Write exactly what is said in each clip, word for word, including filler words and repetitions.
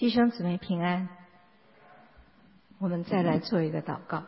弟兄姊妹平安，我们再来做一个祷告。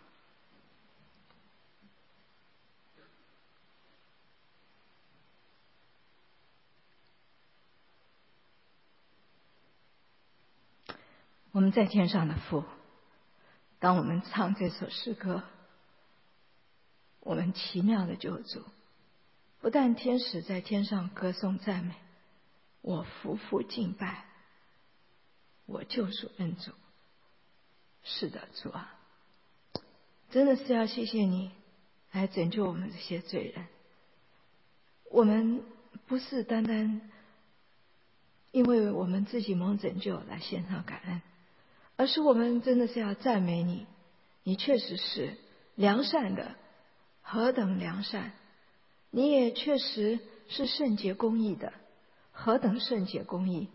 我们在天上的父，当我们唱这首诗歌，我们奇妙的救主，不但天使在天上歌颂赞美，我匍匐敬拜，我救主恩主。是的，主啊，真的是要谢谢你来拯救我们这些罪人。我们不是单单因为我们自己蒙拯救来献上感恩，而是我们真的是要赞美你，你确实是良善的，何等良善！你也确实是圣洁公义的，何等圣洁公义！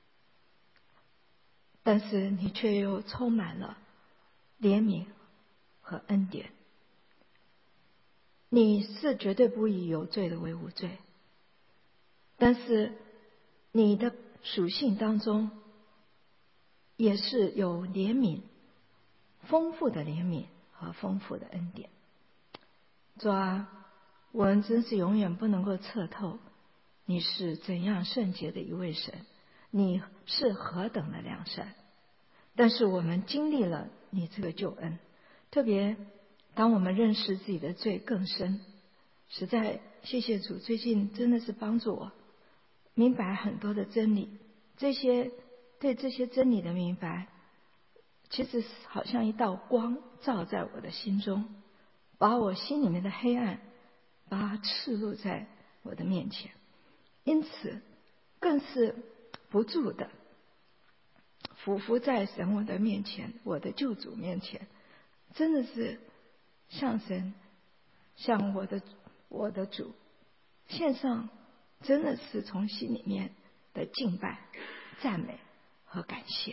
但是你却又充满了怜悯和恩典。你是绝对不以有罪的为无罪，但是你的属性当中也是有怜悯，丰富的怜悯和丰富的恩典。主啊，我们真是永远不能够测透你是怎样圣洁的一位神，你是何等的良善。但是我们经历了你这个救恩，特别当我们认识自己的罪更深，实在谢谢主，最近真的是帮助我明白很多的真理。这些对这些真理的明白，其实好像一道光照在我的心中，把我心里面的黑暗把它赤露在我的面前，因此更是不住的俯伏在神我的面前，我的救主面前，真的是向神向我的我的主献上真的是从心里面的敬拜、赞美和感谢。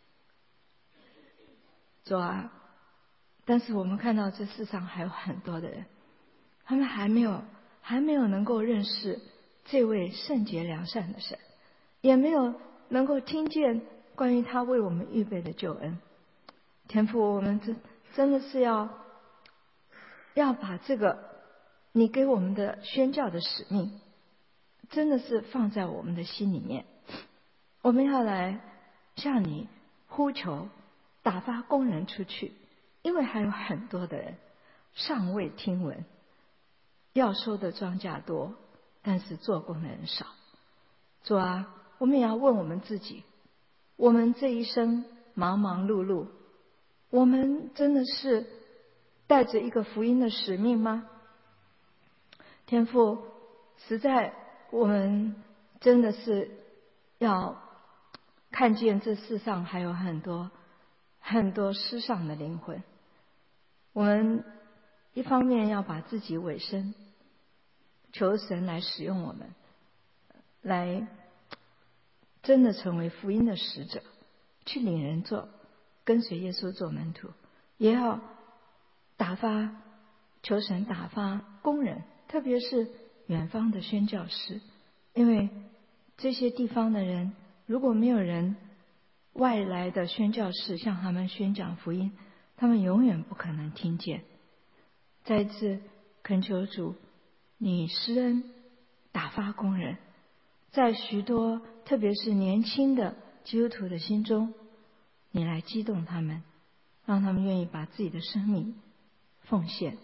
主啊，但是我们看到这世上还有很多的人，他们还没有还没有能够认识这位圣洁良善的神，也没有能够听见关于他为我们预备的救恩。天父，我们真真的是要要把这个你给我们的宣教的使命真的是放在我们的心里面。我们要来向你呼求，打发工人出去，因为还有很多的人尚未听闻。要收的庄稼多，但是做工的人少。主啊，我们也要问我们自己，我们这一生忙忙碌碌，我们真的是带着一个福音的使命吗？天父，实在我们真的是要看见这世上还有很多很多失丧的灵魂。我们一方面要把自己委身，求神来使用我们，来真的成为福音的使者，去领人做，跟随耶稣做门徒，也要打发求神打发工人，特别是远方的宣教师，因为这些地方的人如果没有人外来的宣教士向他们宣讲福音，他们永远不可能听见。再一次恳求主，你施恩打发工人，在许多特别是年轻的基督徒的心中，你来激动他们，让他们愿意把自己的生命奉献，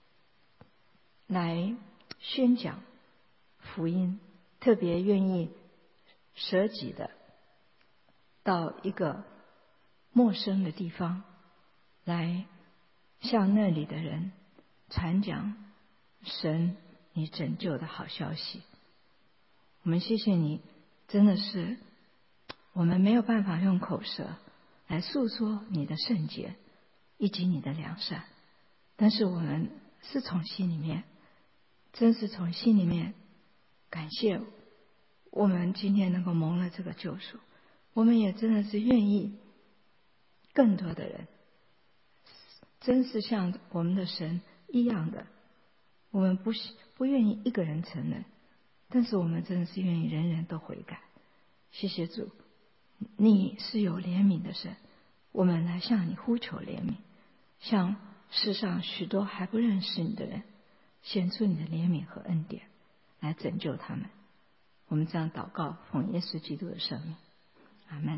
来宣讲福音，特别愿意舍己的到一个陌生的地方，来向那里的人传讲神你拯救的好消息。我们谢谢你，真的是我们没有办法用口舌来诉说你的圣洁以及你的良善，但是我们是从心里面，真是从心里面感谢我们今天能够蒙了这个救赎。我们也真的是愿意更多的人真是像我们的神一样的，我们不不愿意一个人承认，但是我们真的是愿意人人都悔改。谢谢主， 你是有怜悯的神，我们来向你呼求怜悯，向世上许多还不认识你的人显出你的怜悯和恩典，来拯救他们。我们这样祷告，奉耶稣基督的圣名，阿们。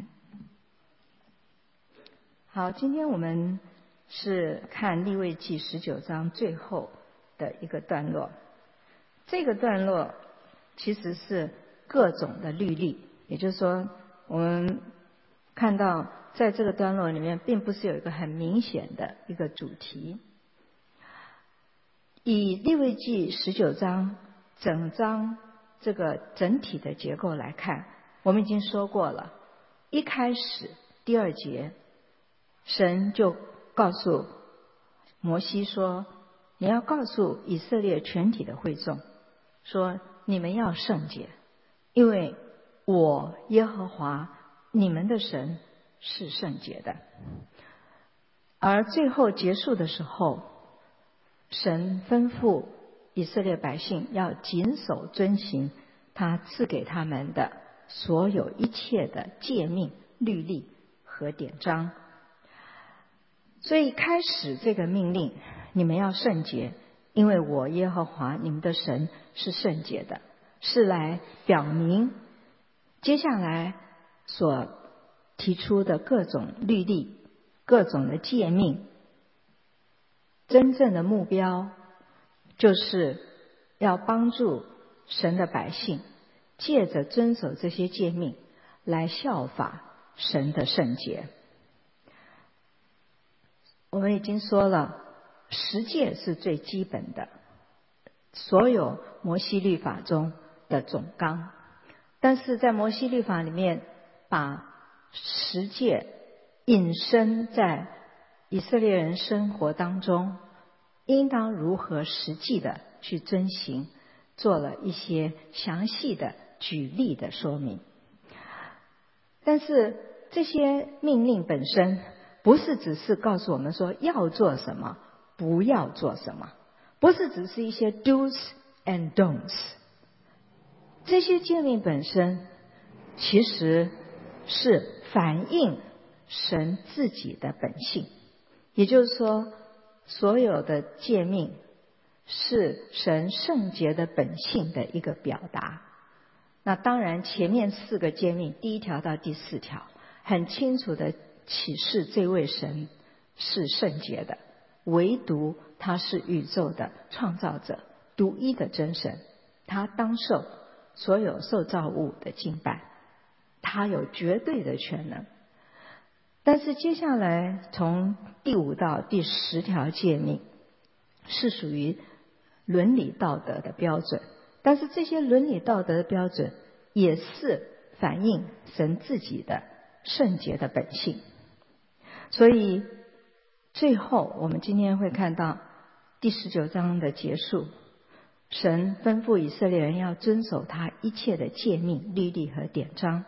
好，今天我们是看利未记十九章最后的一个段落。这个段落其实是各种的律例，也就是说，我们看到在这个段落里面，并不是有一个很明显的一个主题。以利未记十九章整章这个整体的结构来看，我们已经说过了，一开始第二节，神就告诉摩西说，你要告诉以色列全体的会众说，你们要圣洁，因为我耶和华你们的神是圣洁的。而最后结束的时候，神吩咐以色列百姓要谨守遵行他赐给他们的所有一切的诫命、律例和典章。所以开始这个命令，你们要圣洁，因为我耶和华你们的神是圣洁的，是来表明接下来所提出的各种律例、各种的诫命，真正的目标就是要帮助神的百姓借着遵守这些诫命来效法神的圣洁。我们已经说了，十诫是最基本的，所有摩西律法中的总纲，但是在摩西律法里面，把十诫引申在以色列人生活当中应当如何实际的去遵行，做了一些详细的举例的说明。但是这些命令本身不是只是告诉我们说要做什么，不要做什么，不是只是一些 do's and don'ts。 这些诫命本身其实是反映神自己的本性，也就是说，所有的诫命是神圣洁的本性的一个表达。那当然前面四个诫命，第一条到第四条很清楚的启示这位神是圣洁的，唯独他是宇宙的创造者，独一的真神，他当受所有受造物的敬拜，他有绝对的全能。但是接下来从第五到第十条诫命是属于伦理道德的标准，但是这些伦理道德的标准也是反映神自己的圣洁的本性。所以最后我们今天会看到第十九章的结束，神吩咐以色列人要遵守他一切的诫命、律例和典章。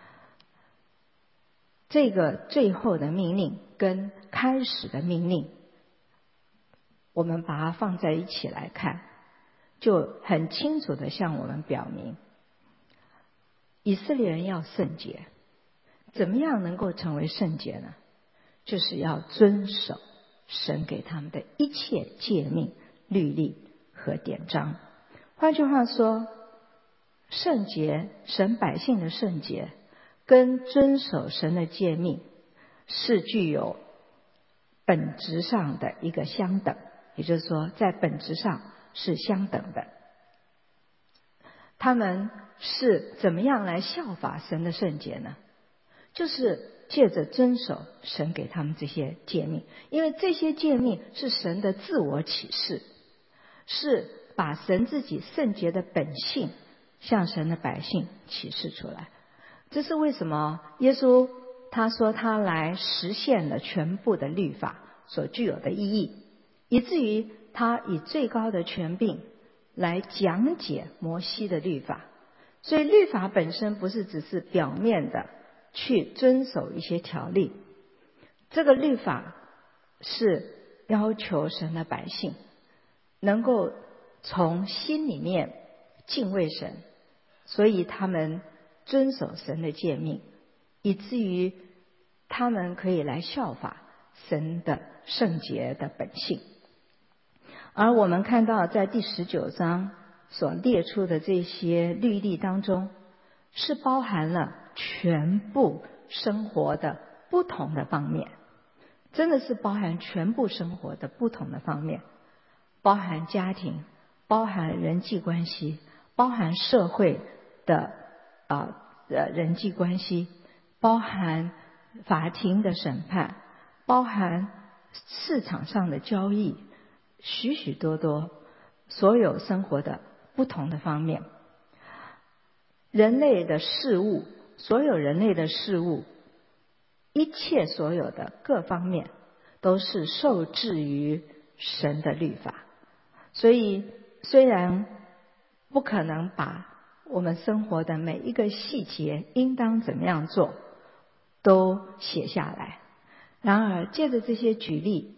这个最后的命令跟开始的命令，我们把它放在一起来看，就很清楚的向我们表明，以色列人要圣洁。怎么样能够成为圣洁呢？就是要遵守神给他们的一切诫命、律例和典章。换句话说，圣洁，神百姓的圣洁跟遵守神的诫命是具有本质上的一个相等，也就是说在本质上是相等的。他们是怎么样来效法神的圣洁呢？就是借着遵守神给他们这些诫命，因为这些诫命是神的自我启示，是把神自己圣洁的本性向神的百姓启示出来。这是为什么耶稣他说他来实现了全部的律法所具有的意义，以至于他以最高的权柄来讲解摩西的律法。所以律法本身不是只是表面的去遵守一些条例，这个律法是要求神的百姓能够从心里面敬畏神，所以他们遵守神的诫命， 以至于他们可以来效法神的圣洁的本性。而我们看到在第十九章所列出的这些律例当中，是包含了全部生活的不同的方面，真的是包含全部生活的不同的方面，包含家庭，包含人际关系，包含社会的啊呃人际关系，包含法庭的审判，包含市场上的交易，许许多多所有生活的不同的方面。人类的事物，所有人类的事物，一切所有的各方面都是受制于神的律法。所以虽然不可能把我们生活的每一个细节应当怎么样做都写下来，然而借着这些举例，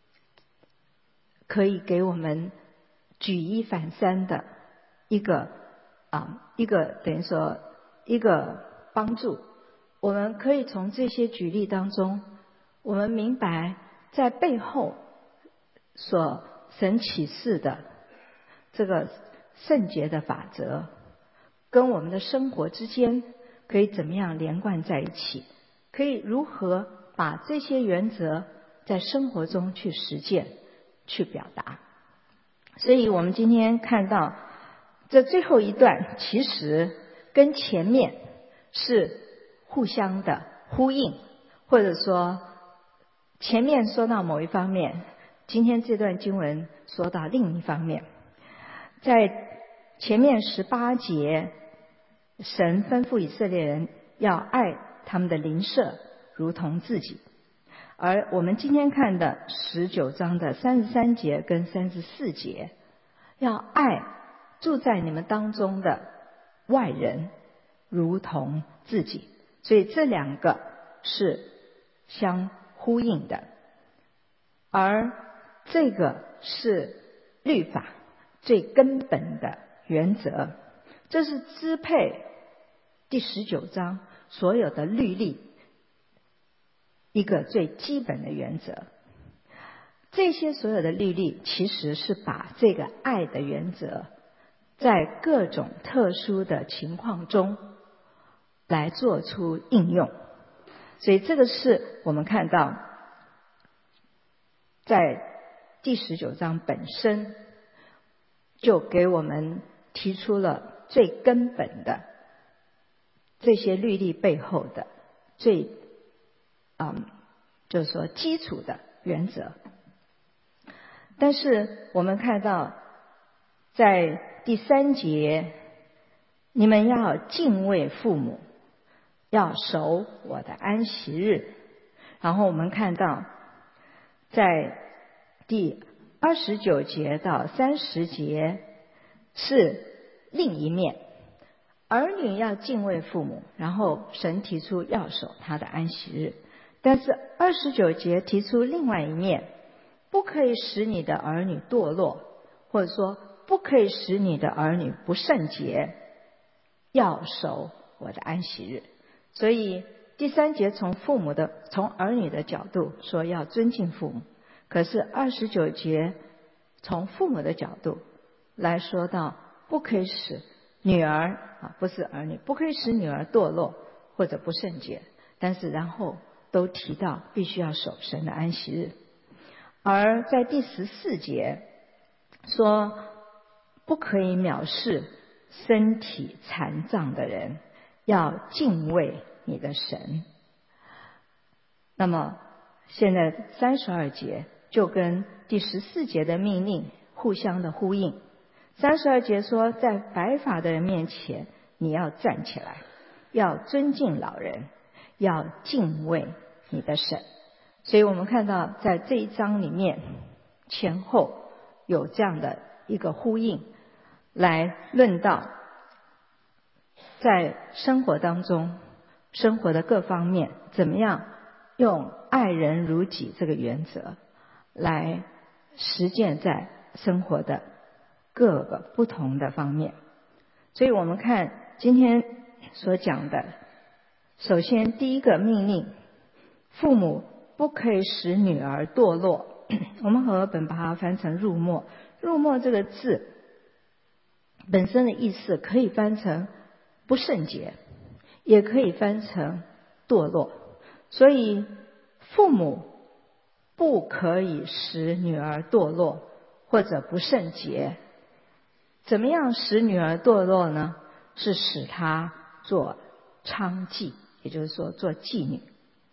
可以给我们举一反三的一个啊一个等于说一个帮助。我们可以从这些举例当中，我们明白在背后所神启示的这个圣洁的法则，跟我们的生活之间可以怎么样连贯在一起，可以如何把这些原则在生活中去实践去表达。所以我们今天看到这最后一段，其实跟前面是互相的呼应，或者说前面说到某一方面，今天这段经文说到另一方面。在前面十八节，神吩咐以色列人要爱他们的邻舍如同自己，而我们今天看的十九章的三十三节跟三十四节，要爱住在你们当中的外人如同自己。所以这两个是相呼应的，而这个是律法最根本的原则，这是支配第十九章所有的律例一个最基本的原则。这些所有的律例其实是把这个爱的原则在各种特殊的情况中来做出应用。所以这个是我们看到在第十九章本身就给我们提出了最根本的这些律例背后的最嗯，就是说基础的原则。但是我们看到在第三节，你们要敬畏父母，要守我的安息日。然后我们看到在第二十九节到三十节是另一面，儿女要敬畏父母，然后神提出要守他的安息日。但是二十九节提出另外一面，不可以使你的儿女堕落，或者说不可以使你的儿女不圣洁，要守我的安息日。所以第三节从父母的从儿女的角度说要尊敬父母，可是二十九节从父母的角度来说到不可以使女儿啊，不是儿女，不可以使女儿堕落或者不圣洁，但是然后都提到必须要守神的安息日。而在第十四节说不可以藐视身体残障的人，要敬畏你的神。那么现在三十二节就跟第十四节的命令互相的呼应。三十二节说，在白发的人面前你要站起来，要尊敬老人，要敬畏你的神。所以我们看到在这一章里面前后有这样的一个呼应，来论到在生活当中生活的各方面怎么样用爱人如己这个原则来实践在生活的各个不同的方面。所以我们看今天所讲的首先第一个命令，父母不可以使女儿堕落。我们和合本把它翻成入没。入没这个字本身的意思可以翻成不圣洁，也可以翻成堕落。所以父母不可以使女儿堕落或者不圣洁。怎么样使女儿堕落呢？是使她做娼妓，也就是说做妓女。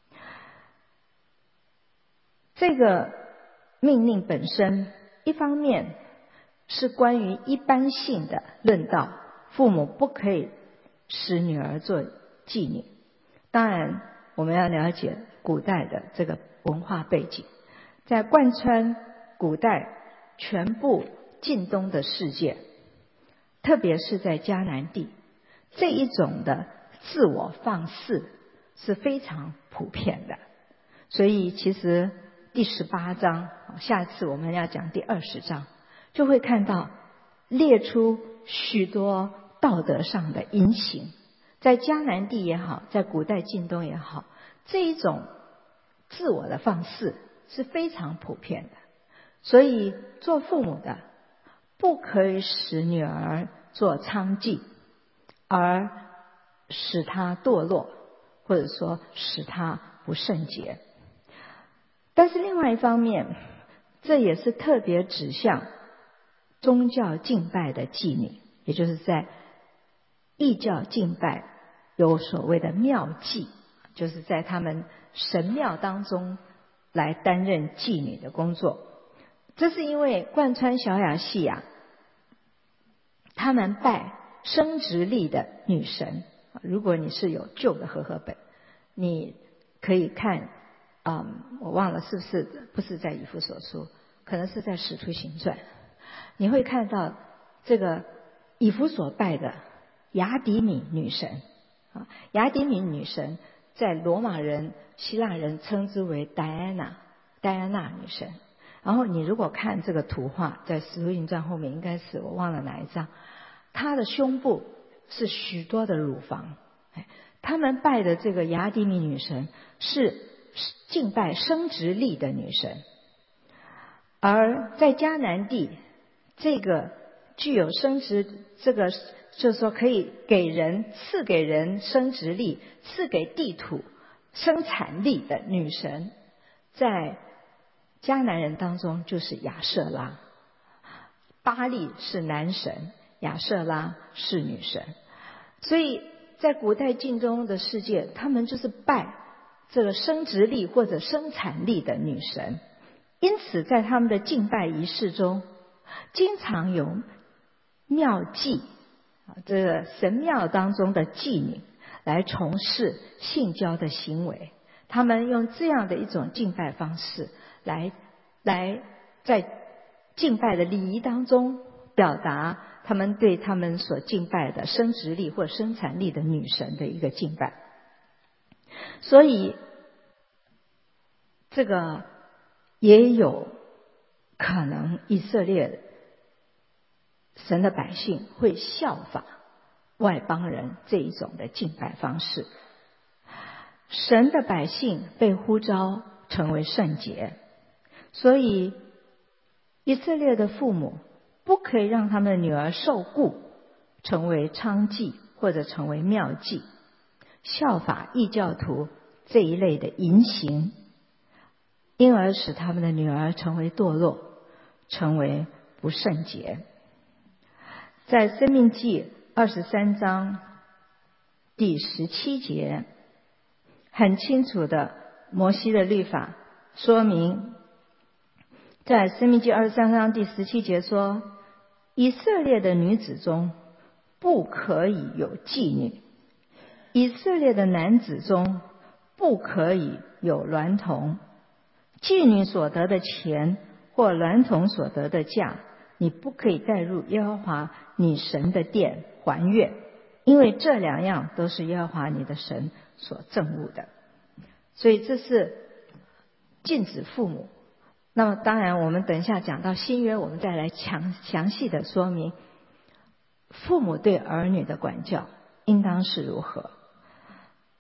这个命令本身一方面是关于一般性的论道，父母不可以使女儿做妓女。当然我们要了解古代的这个文化背景，在贯穿古代全部近东的世界，特别是在迦南地，这一种的自我放肆是非常普遍的。所以其实第十八章，下次我们要讲第二十章，就会看到列出许多道德上的淫行。在迦南地也好，在古代近东也好，这一种自我的放肆是非常普遍的。所以做父母的不可以使女儿做娼妓，而使她堕落，或者说使她不圣洁。但是另外一方面，这也是特别指向宗教敬拜的妓女，也就是在异教敬拜有所谓的庙妓，就是在他们神庙当中来担任妓女的工作。这是因为贯穿小亚细亚，他们拜生殖力的女神。如果你是有旧的和合本，你可以看嗯，我忘了是不是不是在以弗所书，可能是在使徒行传，你会看到这个以弗所拜的雅底米女神啊，雅底米女神在罗马人、希腊人称之为戴安娜，戴安娜女神。然后你如果看这个图画，在使徒行传后面应该是我忘了哪一章，她的胸部是许多的乳房。他们拜的这个雅底米女神是敬拜生殖力的女神。而在迦南地，这个具有生殖，这个就是说可以给人赐给人生殖力，赐给地土生产力的女神，在迦南人当中就是亚舍拉。巴力是男神，亚舍拉是女神。所以在古代近东的世界，他们就是拜这个生殖力或者生产力的女神。因此在他们的敬拜仪式中，经常有庙妓，这个神庙当中的妓女来从事性交的行为。他们用这样的一种敬拜方式来来在敬拜的礼仪当中表达他们对他们所敬拜的生殖力或生产力的女神的一个敬拜。所以这个也有可能以色列神的百姓会效法外邦人这一种的敬拜方式。神的百姓被呼召成为圣洁，所以以色列的父母不可以让他们的女儿受雇成为娼妓或者成为庙妓，效法异教徒这一类的淫行，因而使他们的女儿成为堕落，成为不圣洁。在申命记二十三章第十七节，很清楚的摩西的律法说明，在申命记二十三章第十七节说，以色列的女子中不可以有妓女，以色列的男子中不可以有娈童，妓女所得的钱或娈童所得的价，你不可以带入耶和华你神的殿还愿，因为这两样都是耶和华你的神所憎恶的。所以这是禁止父母。那么当然我们等一下讲到新约，我们再来详详细的说明父母对儿女的管教应当是如何。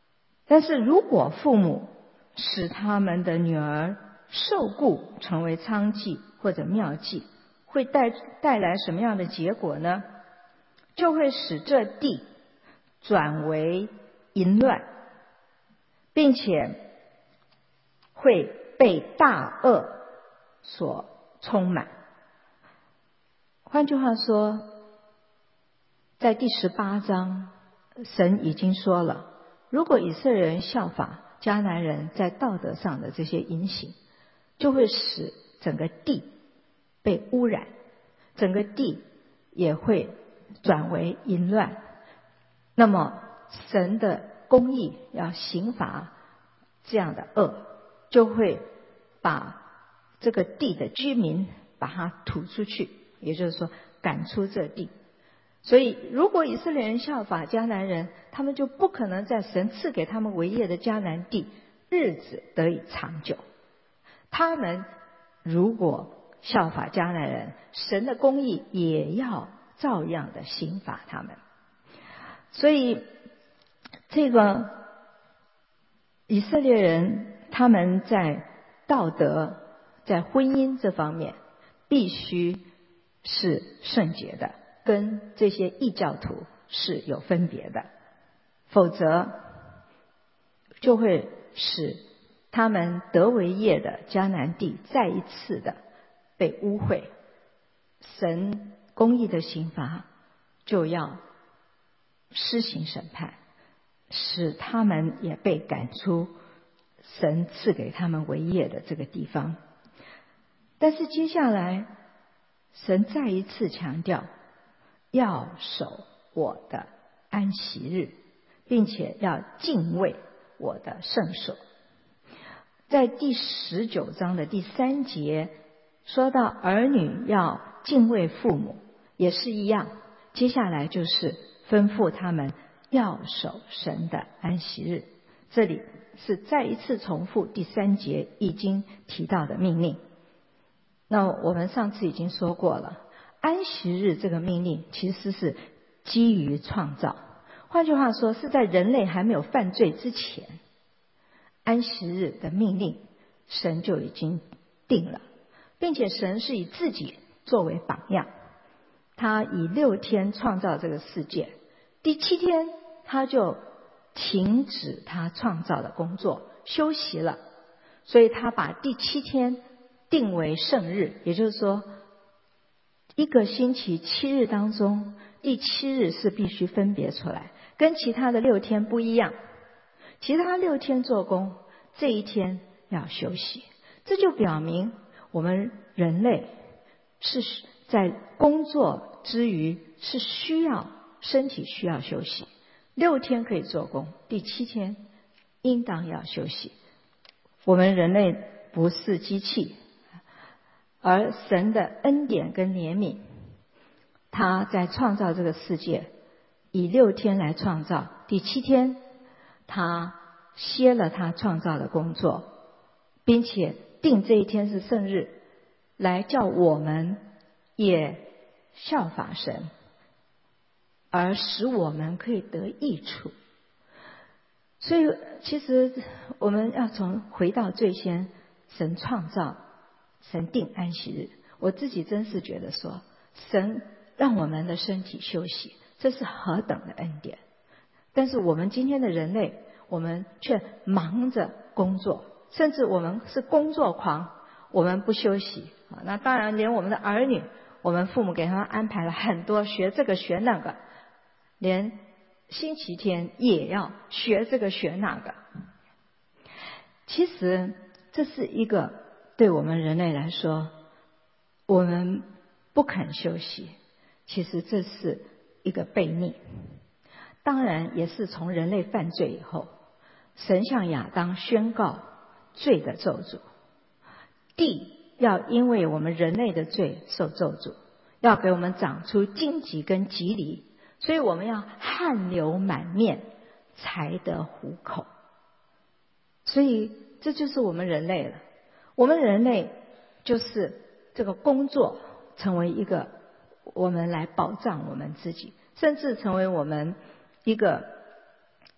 但是如果父母使他们的女儿受雇成为娼妓或者庙妓，会带带来什么样的结果呢？就会使这地转为淫乱，并且会被大恶所充满。换句话说，在第十八章，神已经说了，如果以色列人效法迦南人在道德上的这些淫行，就会使整个地被污染，整个地也会转为淫乱。那么神的公义要刑罚这样的恶，就会把这个地的居民把它吐出去，也就是说赶出这地。所以如果以色列人效法迦南人，他们就不可能在神赐给他们为业的迦南地日子得以长久。他们如果效法迦南人，神的公义也要照样的刑罚他们。所以这个以色列人他们在道德在婚姻这方面必须是圣洁的，跟这些异教徒是有分别的，否则就会使他们得为业的迦南地再一次的被污秽，神公义的刑罚就要施行审判，使他们也被赶出神赐给他们为业的这个地方。但是接下来神再一次强调要守我的安息日，并且要敬畏我的圣所。在第十九章的第三节说到儿女要敬畏父母，也是一样，接下来就是吩咐他们要守神的安息日。这里是再一次重复第三节已经提到的命令。那我们上次已经说过了，安息日这个命令其实是基于创造，换句话说是在人类还没有犯罪之前，安息日的命令神就已经定了，并且神是以自己作为榜样，他以六天创造这个世界，第七天他就停止他创造的工作休息了，所以他把第七天定为圣日，也就是说一个星期七日当中，第七日是必须分别出来，跟其他的六天不一样。其他六天做工，这一天要休息。这就表明我们人类是在工作之余是需要身体需要休息，六天可以做工，第七天应当要休息。我们人类不是机器，而神的恩典跟怜悯，他在创造这个世界以六天来创造，第七天他歇了他创造的工作，并且定这一天是圣日，来叫我们也效法神，而使我们可以得益处。所以其实我们要从回到最先神创造神定安息日，我自己真是觉得说神让我们的身体休息，这是何等的恩典。但是我们今天的人类，我们却忙着工作，甚至我们是工作狂，我们不休息。那当然连我们的儿女，我们父母给他们安排了很多学这个学那个，连星期天也要学这个学那个。其实这是一个对我们人类来说，我们不肯休息，其实这是一个悖逆。当然也是从人类犯罪以后，神向亚当宣告罪的咒诅，地要因为我们人类的罪受咒诅，要给我们长出荆棘跟棘藜，所以我们要汗流满面才得糊口。所以这就是我们人类了，我们人类就是这个工作成为一个我们来保障我们自己，甚至成为我们一个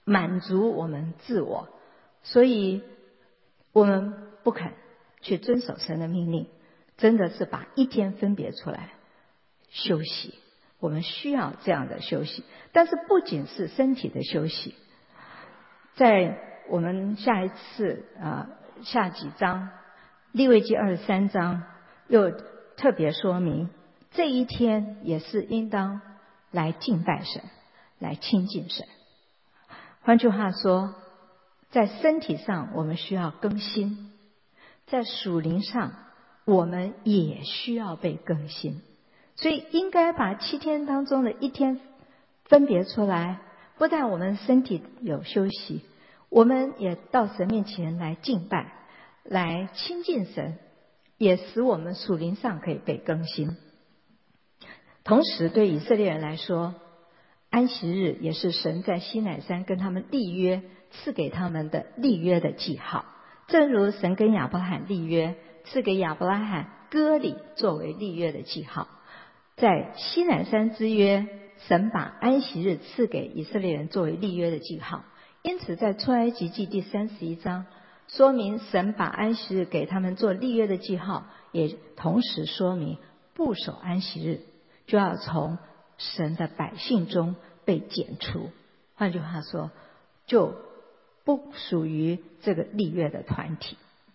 满足我们自我，所以我们不肯去遵守神的命令，真的是把一天分别出来休息。我们需要这样的休息，但是不仅是身体的休息，在我们下一次啊、呃、下几章利未记二十三章又特别说明，这一天也是应当来敬拜神，来亲近神。换句话说，在身体上我们需要更新，在属灵上我们也需要被更新，所以应该把七天当中的一天分别出来，不但我们身体有休息，我们也到神面前来敬拜，来亲近神，也使我们属灵上可以被更新。同时对以色列人来说，安息日也是神在西乃山跟他们立约，赐给他们的立约的记号，正如神跟亚伯拉罕立约，赐给亚伯拉罕割礼作为立约的记号。在西乃山之约，神把安息日赐给以色列人作为立约的记号，因此在出埃及记第三十一章说明神把安息日给他们做立约的记号，也同时说明不守安息日就要从神的百姓中被剪除，换句话说，就不属于这个立约的团体。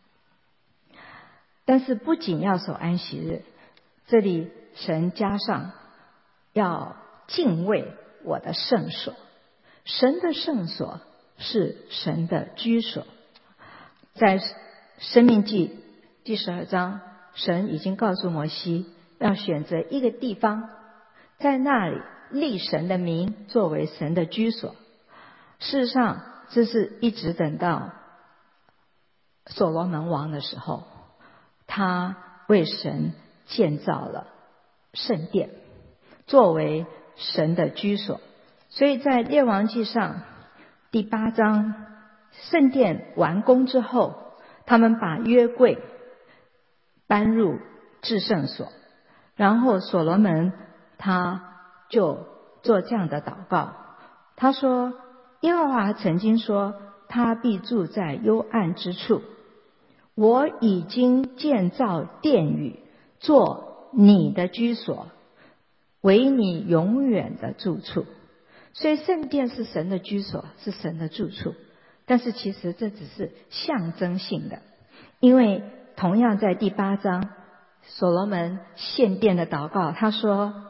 但是不仅要守安息日，这里神加上要敬畏我的圣所。神的圣所是神的居所。在申命记第十二章，神已经告诉摩西要选择一个地方，在那里立神的名作为神的居所。事实上这是一直等到所罗门王的时候，他为神建造了圣殿作为神的居所。所以在列王记上第八章，圣殿完工之后，他们把约柜搬入至圣所，然后所罗门他就做这样的祷告，他说，耶和华曾经说，他必住在幽暗之处，我已经建造殿宇做你的居所，为你永远的住处。所以圣殿是神的居所，是神的住处，但是其实这只是象征性的，因为同样在第八章所罗门献殿的祷告，他说，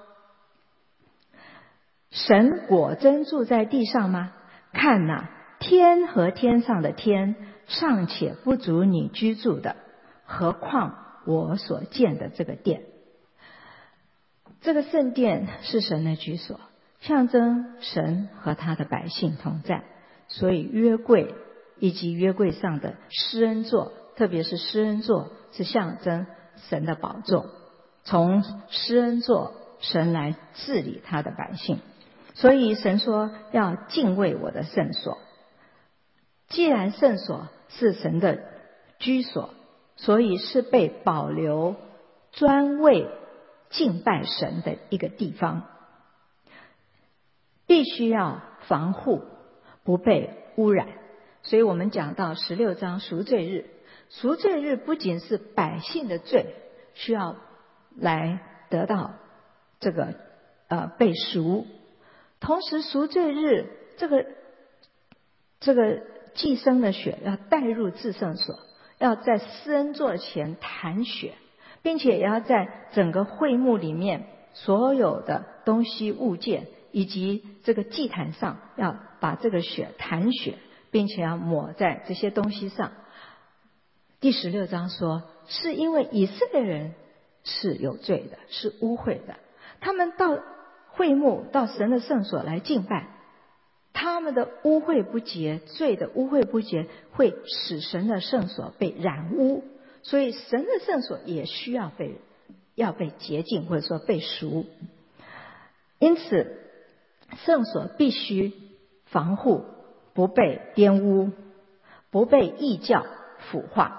神果真住在地上吗？看哪，天和天上的天尚且不足你居住的，何况我所建的这个殿。这个圣殿是神的居所，象征神和他的百姓同在，所以约柜以及约柜上的施恩座，特别是施恩座是象征神的宝座，从施恩座神来治理他的百姓。所以神说要敬畏我的圣所。既然圣所是神的居所，所以是被保留专为敬拜神的一个地方，必须要防护不被污染。所以我们讲到十六章赎罪日，赎罪日不仅是百姓的罪需要来得到这个呃被赎，同时赎罪日这个这个祭牲的血要带入至圣所，要在施恩座前弹血，并且也要在整个会幕里面所有的东西物件以及这个祭坛上要把这个血弹血，并且要抹在这些东西上。第十六章说，是因为以色列人是有罪的，是污秽的，他们到会幕到神的圣所来敬拜，他们的污秽不洁，罪的污秽不洁会使神的圣所被染污，所以神的圣所也需要被要被洁净，或者说被赎。因此圣所必须防护不被玷污，不被异教腐化。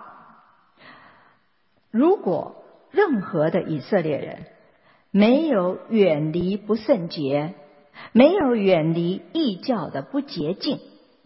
如果任何的以色列人没有远离不圣洁，没有远离异教的不洁净，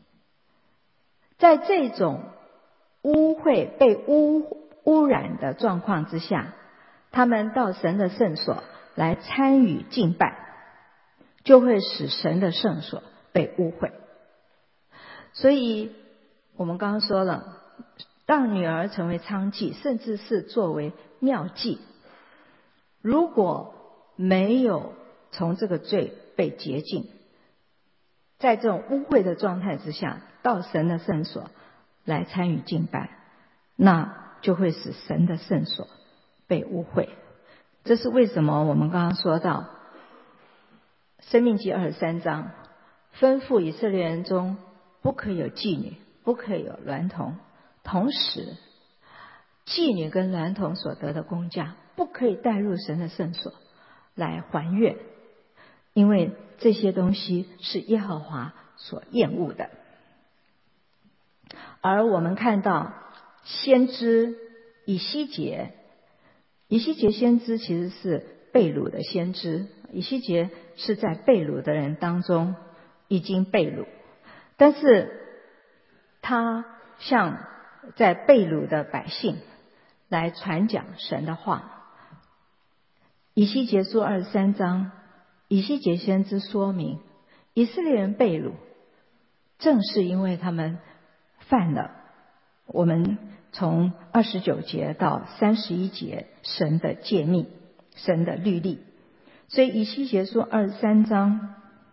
在这种污秽被污污染的状况之下，他们到神的圣所来参与敬拜，就会使神的圣所被污秽。所以我们刚刚说了，让女儿成为娼妓，甚至是作为庙妓，如果没有从这个罪被洁净，在这种污秽的状态之下到神的圣所来参与敬拜，那就会使神的圣所被污秽。这是为什么我们刚刚说到申命记二十三章吩咐以色列人中不可以有妓女，不可以有娈童，同时妓女跟娈童所得的工价不可以带入神的圣所来还愿，因为这些东西是耶和华所厌恶的。而我们看到先知以西结，以西结先知其实是被掳的先知，以西结是在被掳的人当中已经被掳，但是他向在被掳的百姓来传讲神的话。以西结书二十三章，以西结先知说明，以色列人被掳正是因为他们犯了我们从二十九节到三十一节神的诫命，神的律例。所以以西结书二十三章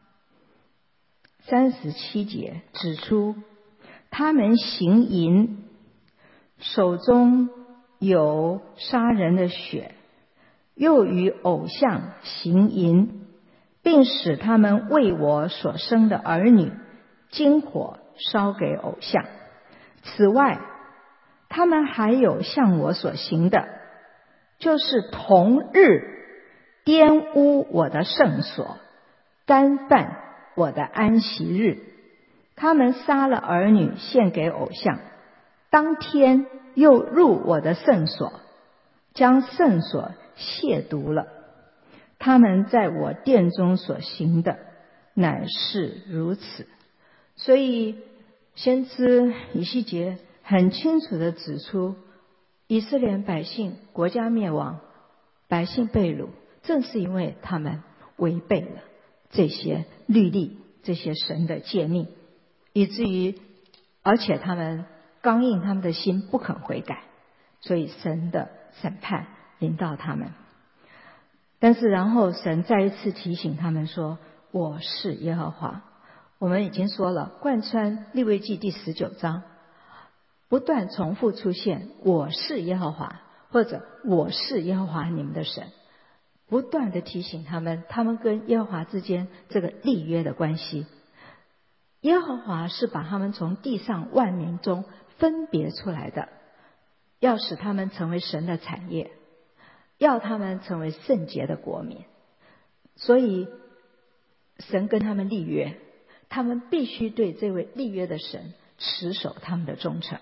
三十七节指出，他们行淫，手中有杀人的血，又与偶像行淫，并使他们为我所生的儿女经火烧给偶像。此外，他们还有向我所行的，就是同日玷污我的圣所，干犯我的安息日。他们杀了儿女献给偶像，当天又入我的圣所，将圣所亵渎了。他们在我殿中所行的乃是如此。所以先知以西结很清楚地指出，以色列百姓国家灭亡，百姓被掳，正是因为他们违背了这些律例，这些神的诫命，以至于而且他们刚硬他们的心，不肯悔改，所以神的审判临到他们。但是然后神再一次提醒他们说，我是耶和华。我们已经说了，贯穿利未记第十九章不断重复出现我是耶和华，或者我是耶和华你们的神，不断的提醒他们，他们跟耶和华之间这个立约的关系。耶和华是把他们从地上万民中分别出来的，要使他们成为神的产业，要他们成为圣洁的国民。所以神跟他们立约，他们必须对这位立约的神持守他们的忠诚。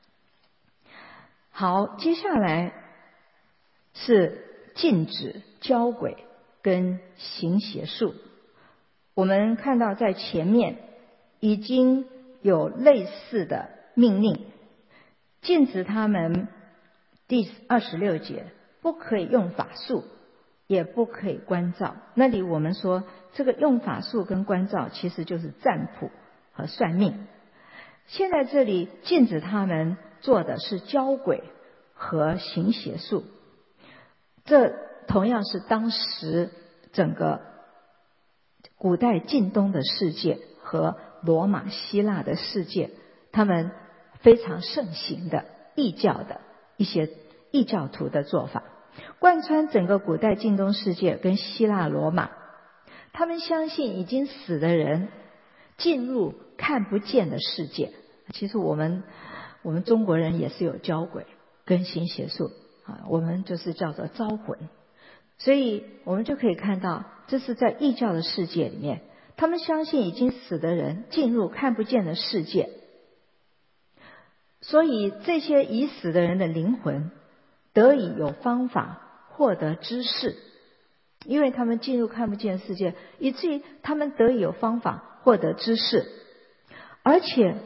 好，接下来是禁止交鬼跟行邪术。我们看到在前面已经有类似的命令，禁止他们第二十六节不可以用法术，也不可以观照。那里我们说这个用法术跟观照其实就是占卜和算命。现在这里禁止他们做的是交鬼和行邪术，这同样是当时整个古代近东的世界和罗马希腊的世界，他们非常盛行的异教的一些异教徒的做法，贯穿整个古代近东世界跟希腊罗马。他们相信已经死的人进入看不见的世界。其实我们我们中国人也是有交鬼跟行邪术啊，我们就是叫做招魂。所以我们就可以看到，这是在异教的世界里面，他们相信已经死的人进入看不见的世界，所以这些已死的人的灵魂得以有方法获得知识，因为他们进入看不见的世界，以至于他们得以有方法获得知识。而且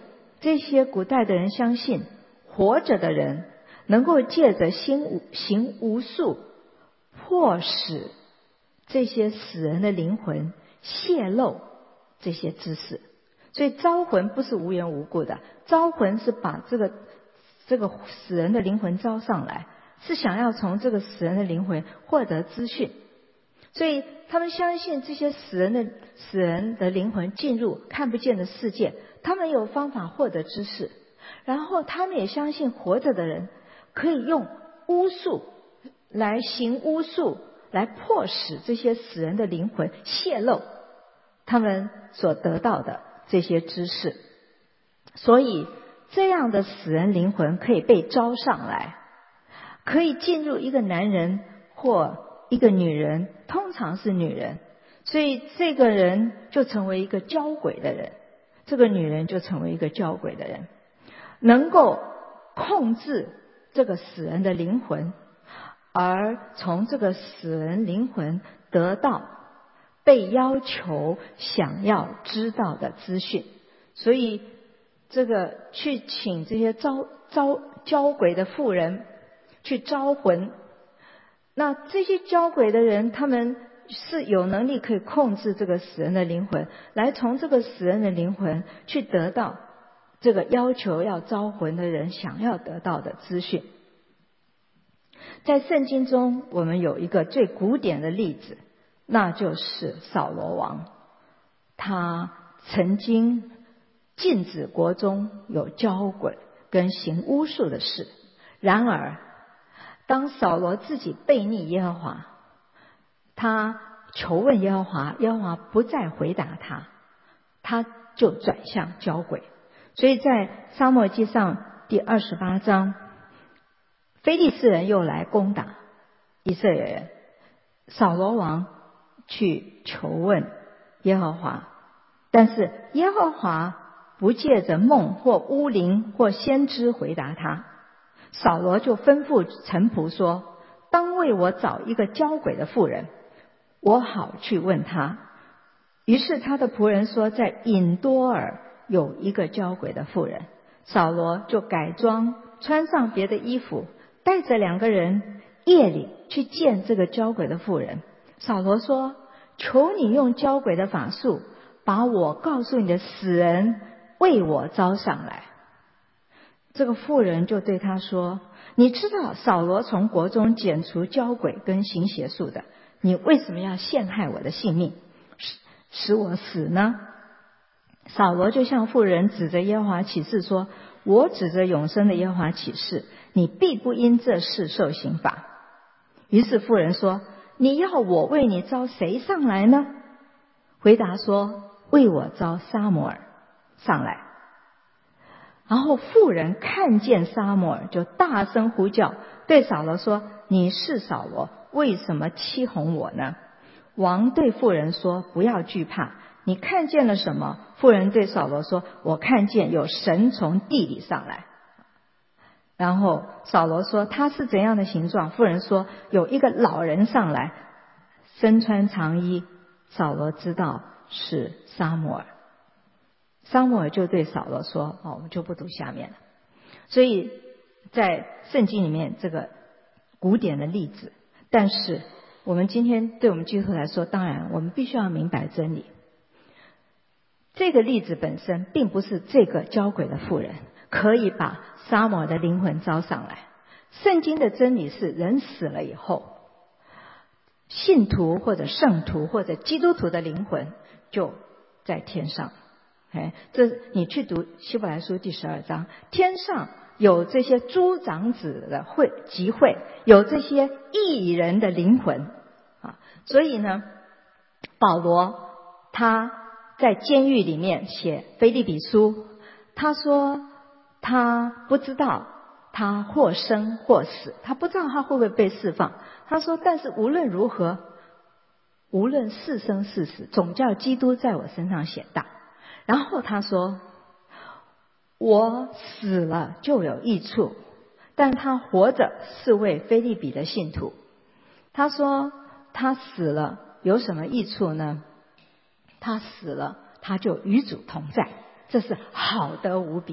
这些古代的人相信，活着的人能够借着行行无数，迫使这些死人的灵魂泄露这些知识。所以招魂不是无缘无故的，招魂是把这个这个死人的灵魂招上来，是想要从这个死人的灵魂获得资讯。所以他们相信这些死人的死人的灵魂进入看不见的世界，他们有方法获得知识。然后他们也相信活着的人可以用巫术来行巫术，来迫使这些死人的灵魂泄露他们所得到的这些知识。所以这样的死人灵魂可以被招上来，可以进入一个男人或一个女人，通常是女人，所以这个人就成为一个交鬼的人，这个女人就成为一个交鬼的人，能够控制这个死人的灵魂，而从这个死人灵魂得到被要求想要知道的资讯。所以这个去请这些招招交鬼的妇人去招魂，那这些交鬼的人他们是有能力可以控制这个死人的灵魂，来从这个死人的灵魂去得到这个要求要招魂的人想要得到的资讯。在圣经中我们有一个最古典的例子，那就是扫罗王。他曾经禁止国中有交鬼跟行巫术的事，然而当扫罗自己悖逆耶和华，他求问耶和华，耶和华不再回答他，他就转向交鬼。所以在撒母耳记上第二十八章，非利士人又来攻打以色列人，扫罗王去求问耶和华，但是耶和华不借着梦或巫灵或先知回答他。扫罗就吩咐臣仆说，当为我找一个交鬼的妇人，我好去问他。于是他的仆人说，在隐多尔有一个交鬼的妇人。扫罗就改装，穿上别的衣服，带着两个人夜里去见这个交鬼的妇人。扫罗说，求你用交鬼的法术，把我告诉你的死人为我招上来。这个妇人就对他说，你知道扫罗从国中剪除交鬼跟行邪术的，你为什么要陷害我的性命，使使我死呢？扫罗就向妇人指着耶和华起誓说，我指着永生的耶和华起誓，你必不因这事受刑罚。于是妇人说，你要我为你招谁上来呢？回答说，为我招撒母耳上来。然后妇人看见撒母耳，就大声呼叫，对扫罗说，你是扫罗，为什么欺哄我呢？王对妇人说，不要惧怕，你看见了什么？妇人对扫罗说，我看见有神从地里上来。然后扫罗说，他是怎样的形状？妇人说，有一个老人上来，身穿长衣。扫罗知道是撒母耳。撒母耳就对扫罗说，哦，我们就不读下面了。所以在圣经里面这个古典的例子，但是我们今天对我们基督徒来说，当然我们必须要明白真理。这个例子本身并不是这个交鬼的妇人可以把撒母耳的灵魂招上来。圣经的真理是，人死了以后，信徒或者圣徒或者基督徒的灵魂就在天上。哎，这你去读希伯来书第十二章，天上有这些诸长子的会集会，有这些义人的灵魂啊。所以呢，保罗他在监狱里面写腓立比书，他说他不知道他或生或死，他不知道他会不会被释放。他说，但是无论如何，无论是生是死，总叫基督在我身上显大。然后他说，我死了就有益处，但他活着是为腓立比的信徒。他说他死了有什么益处呢？他死了他就与主同在，这是好得无比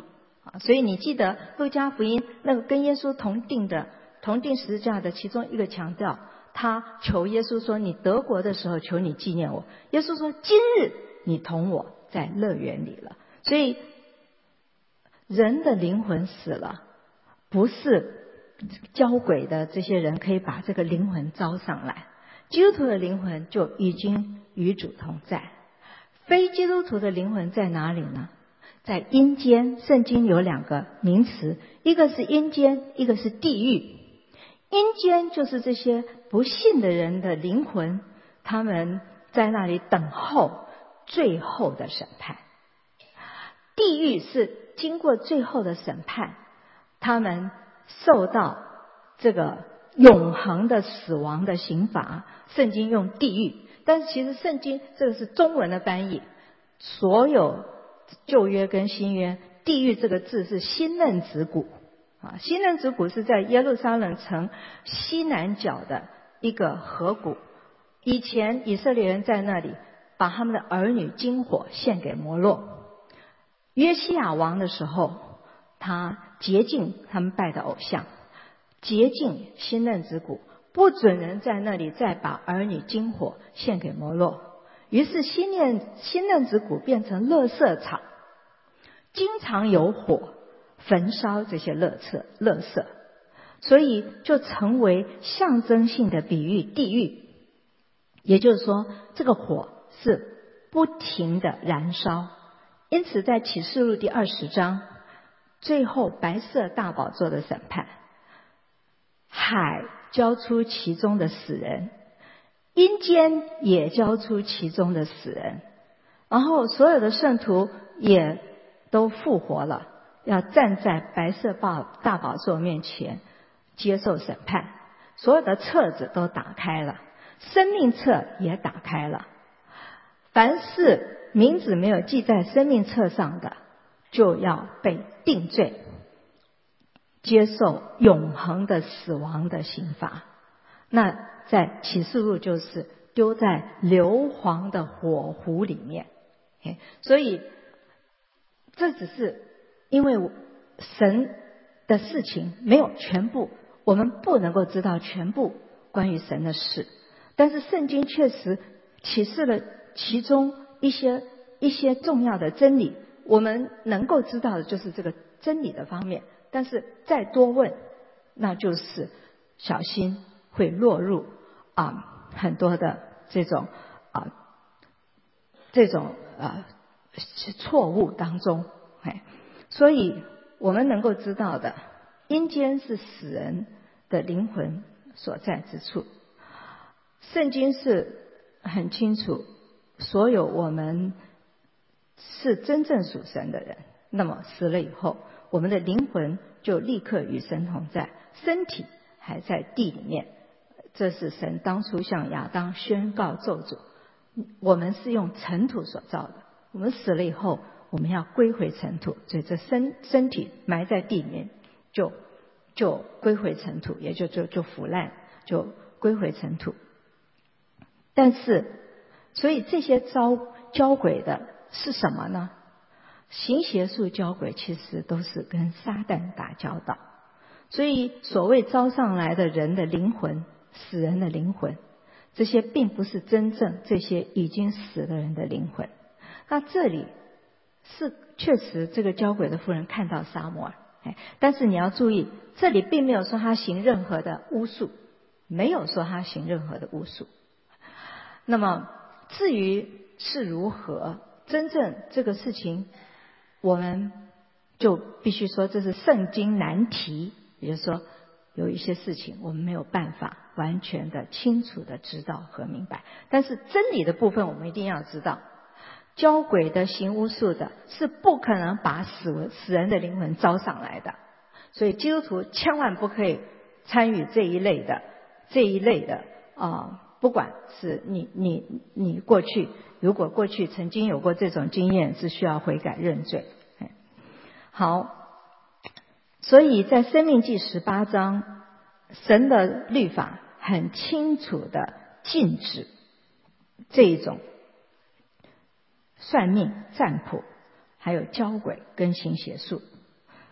啊，所以你记得路加福音那个跟耶稣同定的同定十字架的其中一个强调，他求耶稣说，你得国的时候求你纪念我。耶稣说，今日你同我在乐园里了。所以人的灵魂死了，不是交鬼的这些人可以把这个灵魂招上来，基督徒的灵魂就已经与主同在。非基督徒的灵魂在哪里呢？在阴间。圣经有两个名词，一个是阴间，一个是地狱。阴间就是这些不信的人的灵魂，他们在那里等候最后的审判。地狱是经过最后的审判，他们受到这个永恒的死亡的刑罚。圣经用地狱，但是其实圣经这个是中文的翻译，所有旧约跟新约，地狱这个字是新嫩子谷啊，新嫩子谷是在耶路撒冷城西南角的一个河谷。以前以色列人在那里把他们的儿女金火献给摩洛。约西亚王的时候，他洁净他们拜的偶像，洁净新嫩子谷，不准人在那里再把儿女金火献给摩洛。于是新嫩新嫩子谷变成垃圾场，经常有火焚烧这些垃圾垃圾，所以就成为象征性的比喻地狱。也就是说，这个火是不停的燃烧。因此在启示录第二十章，最后白色大宝座的审判，海交出其中的死人，阴间也交出其中的死人，然后所有的圣徒也都复活了，要站在白色大宝座面前接受审判。所有的册子都打开了，生命册也打开了，凡是名字没有记在生命册上的，就要被定罪，接受永恒的死亡的刑罚。那在启示录就是丢在硫磺的火湖里面。所以这只是因为神的事情没有全部，我们不能够知道全部关于神的事，但是圣经确实启示了其中一些一些重要的真理，我们能够知道的就是这个真理的方面，但是再多问，那就是小心会落入啊很多的这种啊这种啊错误当中。哎，所以我们能够知道的，阴间是死人的灵魂所在之处。圣经是很清楚，所有我们是真正属神的人，那么死了以后，我们的灵魂就立刻与神同在，身体还在地里面。这是神当初向亚当宣告咒诅，我们是用尘土所造的，我们死了以后，我们要归回尘土，所以这身身体埋在地里面，就就归回尘土，也就就就腐烂，就归回尘土。但是，所以这些招交鬼的是什么呢？行邪术交鬼其实都是跟撒旦打交道。所以所谓招上来的人的灵魂，死人的灵魂，这些并不是真正这些已经死的人的灵魂。那这里是确实这个交鬼的妇人看到撒母耳，哎，但是你要注意，这里并没有说他行任何的巫术，没有说他行任何的巫术。那么至于是如何，真正这个事情我们就必须说这是圣经难题，也就是说有一些事情我们没有办法完全的清楚的知道和明白，但是真理的部分我们一定要知道，交鬼的行巫术的是不可能把死死人的灵魂招上来的，所以基督徒千万不可以参与这一类的这一类的啊、呃，不管是你你你过去如果过去曾经有过这种经验，是需要悔改认罪。好，所以在申命记十八章，神的律法很清楚的禁止这一种算命占卜还有交鬼跟行邪术。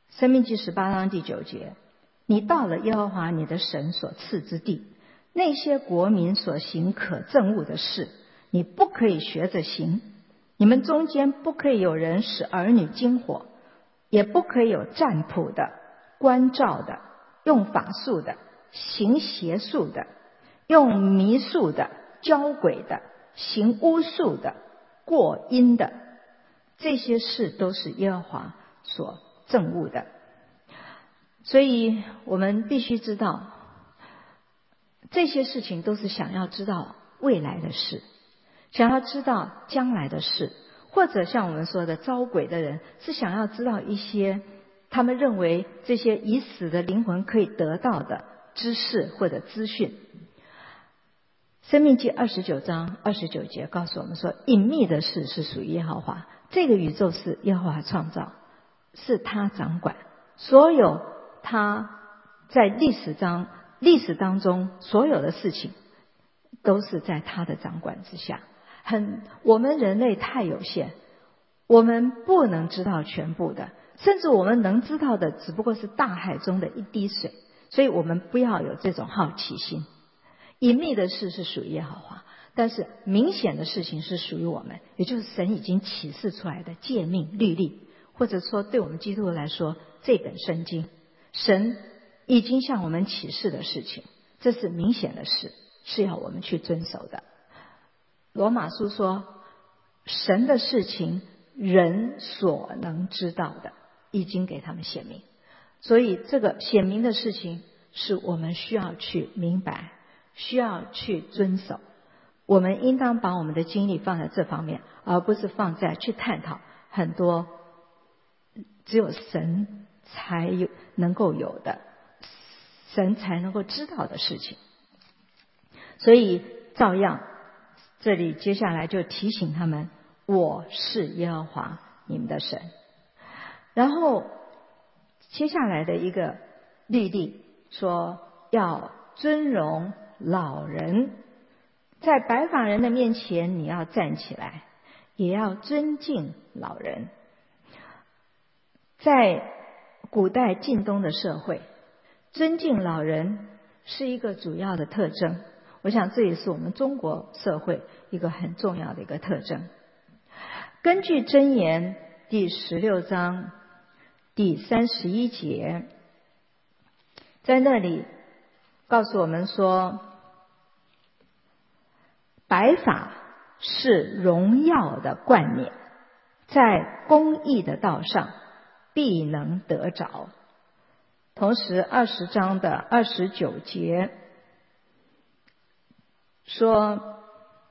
申命记十八章第九节，你到了耶和华你的神所赐之地，那些国民所行可憎恶的事，你不可以学着行。你们中间不可以有人使儿女经火，也不可以有占卜的、观照的、用法术的、行邪术的、用迷术的、交鬼的、行巫术的、过阴的，这些事都是耶和华所憎恶的。所以我们必须知道，这些事情都是想要知道未来的事，想要知道将来的事，或者像我们说的招鬼的人是想要知道一些他们认为这些已死的灵魂可以得到的知识或者资讯。申命记二十九章二十九节告诉我们说，隐秘的事是属于耶和华，这个宇宙是耶和华创造，是他掌管，所有他在历史当历史当中所有的事情都是在他的掌管之下。很我们人类太有限，我们不能知道全部的，甚至我们能知道的只不过是大海中的一滴水，所以我们不要有这种好奇心。隐秘的事是属于耶和华，但是明显的事情是属于我们，也就是神已经启示出来的诫命律例，或者说对我们基督徒来说，这本圣经神已经向我们启示的事情，这是明显的事，是要我们去遵守的。罗马书说，神的事情人所能知道的已经给他们显明，所以这个显明的事情是我们需要去明白，需要去遵守。我们应当把我们的精力放在这方面，而不是放在去探讨很多只有神才有能够有的，神才能够知道的事情。所以照样这里接下来就提醒他们，我是耶和华你们的神。然后接下来的一个律例说，要尊荣老人，在白发人的面前你要站起来，也要尊敬老人。在古代近东的社会，尊敬老人是一个主要的特征，我想这也是我们中国社会一个很重要的一个特征。根据箴言第十六章第三十一节，在那里告诉我们说，白发是荣耀的冠冕，在公义的道上必能得着。同时二十章的二十九节说，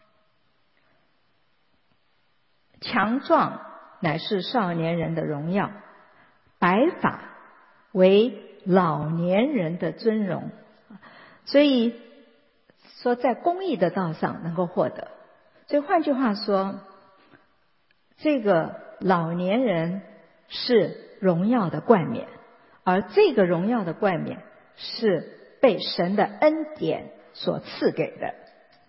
强壮乃是少年人的荣耀，白发为老年人的尊荣。所以说在公义的道上能够获得。所以换句话说，这个老年人是荣耀的冠冕，而这个荣耀的冠冕是被神的恩典所赐给的。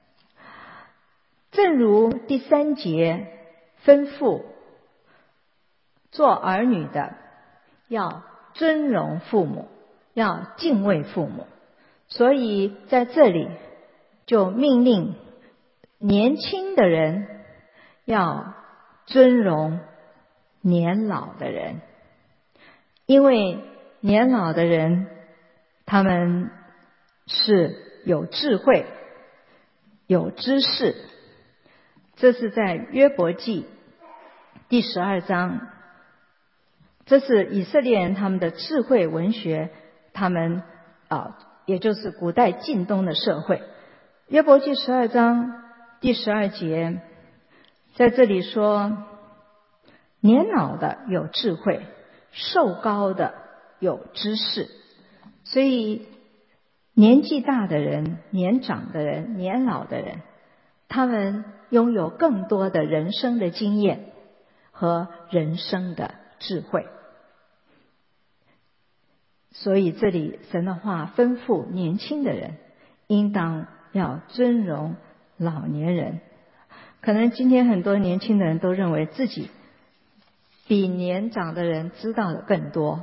正如第三节吩咐做儿女的要尊荣父母，要敬畏父母，所以在这里就命令年轻的人要尊荣年老的人，因为年老的人他们是有智慧有知识。这是在约伯记第十二章，这是以色列人他们的智慧文学，他们啊，也就是古代近东的社会。约伯记十二章第十二节，在这里说，年老的有智慧，寿高的有知识。所以年纪大的人、年长的人、年老的人，他们拥有更多的人生的经验和人生的智慧。所以这里神的话吩咐年轻的人应当要尊荣老年人。可能今天很多年轻的人都认为自己比年长的人知道的更多，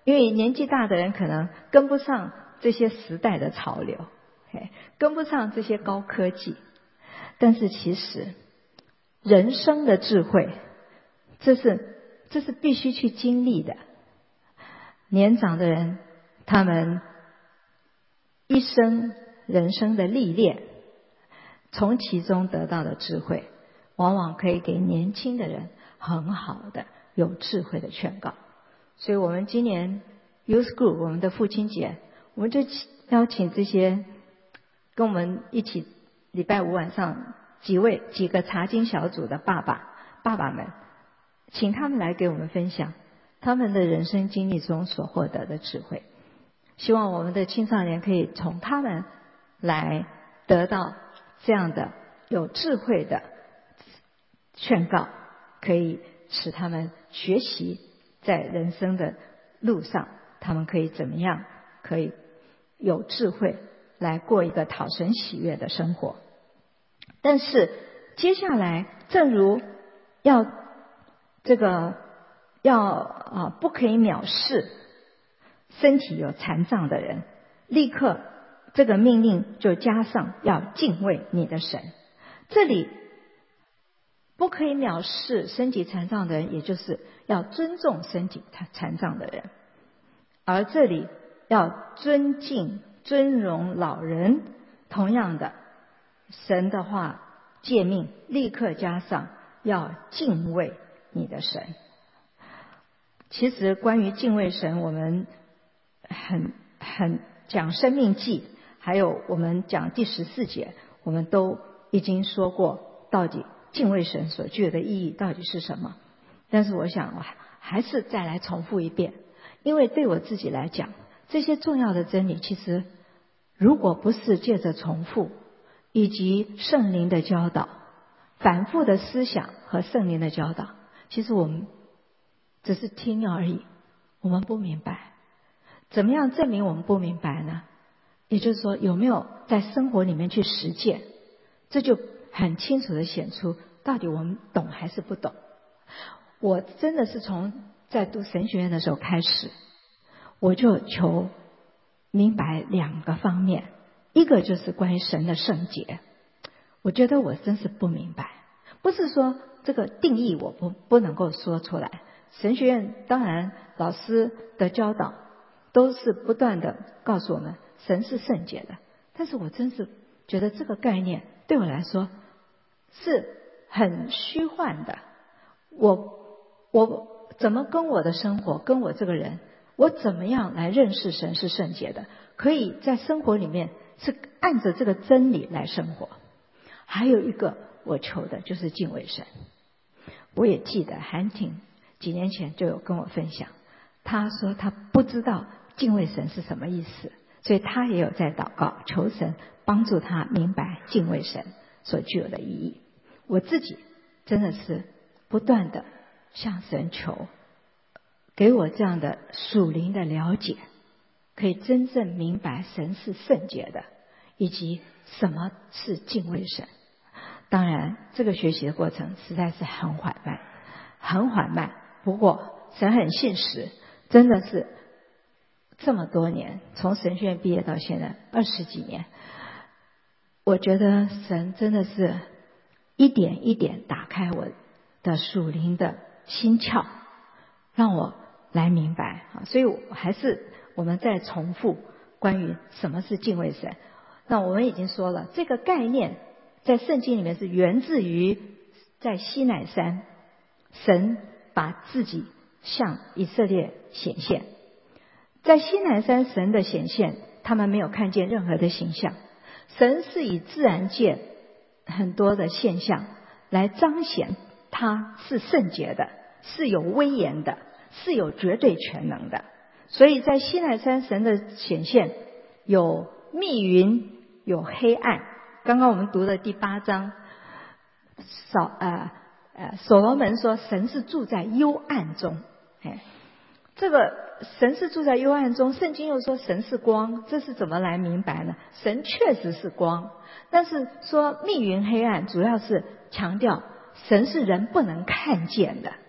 因为年纪大的人可能跟不上这些时代的潮流，跟不上这些高科技。但是其实人生的智慧，这是这是必须去经历的。年长的人，他们一生人生的历练，从其中得到的智慧，往往可以给年轻的人很好的有智慧的劝告。所以我们今年 Youth Group 我们的父亲节，我们就邀请这些跟我们一起礼拜五晚上几位几个查经小组的爸爸爸爸们，请他们来给我们分享他们的人生经历中所获得的智慧。希望我们的青少年可以从他们来得到这样的有智慧的劝告，可以使他们学习在人生的路上，他们可以怎么样可以有智慧来过一个讨神喜悦的生活。但是接下来，正如要这个要啊不可以藐视身体有残障的人，立刻这个命令就加上要敬畏你的神。这里不可以藐视身体残障的人，也就是要尊重身体残障的人。而这里要尊敬尊荣老人，同样的，神的话诫命立刻加上要敬畏你的神。其实关于敬畏神，我们很很讲生命记，还有我们讲第十四节，我们都已经说过到底敬畏神所具有的意义到底是什么。但是我想我还是再来重复一遍，因为对我自己来讲，这些重要的真理其实如果不是借着重复以及圣灵的教导，反复的思想和圣灵的教导，其实我们只是听而已，我们不明白。怎么样证明我们不明白呢？也就是说，有没有在生活里面去实践，这就很清楚的显出到底我们懂还是不懂。我真的是从在读神学院的时候开始，我就求明白两个方面，一个就是关于神的圣洁，我觉得我真是不明白，不是说这个定义我不不能够说出来。神学院当然老师的教导都是不断的告诉我们神是圣洁的，但是我真是觉得这个概念对我来说是很虚幻的。我我怎么跟我的生活，跟我这个人，我怎么样来认识神是圣洁的，可以在生活里面是按着这个真理来生活。还有一个我求的就是敬畏神。我也记得韩婷几年前就有跟我分享，他说他不知道敬畏神是什么意思，所以他也有在祷告求神帮助他明白敬畏神所具有的意义。我自己真的是不断的向神求，给我这样的属灵的了解，可以真正明白神是圣洁的，以及什么是敬畏神。当然这个学习的过程实在是很缓慢很缓慢，不过神很信实，真的是这么多年，从神学院毕业到现在二十几年，我觉得神真的是一点一点打开我的属灵的心窍，让我来明白。所以我还是我们再重复关于什么是敬畏神。那我们已经说了，这个概念在圣经里面是源自于在西乃山，神把自己向以色列显现。在西乃山神的显现，他们没有看见任何的形象，神是以自然界很多的现象来彰显他是圣洁的，是有威严的，是有绝对全能的。所以在西乃山神的显现有密云，有黑暗。刚刚我们读的第八章，扫呃呃所罗门说神是住在幽暗中。哎，这个神是住在幽暗中，圣经又说神是光，这是怎么来明白呢？神确实是光，但是说密云黑暗主要是强调神是人不能看见的，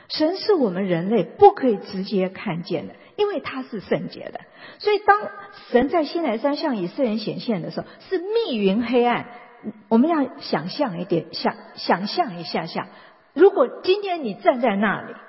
神是我们人类不可以直接看见的，因为他是圣洁的。所以当神在西乃山向以色列人显现的时候，是密云黑暗。我们要想象一点，想想象一下下，如果今天你站在那里，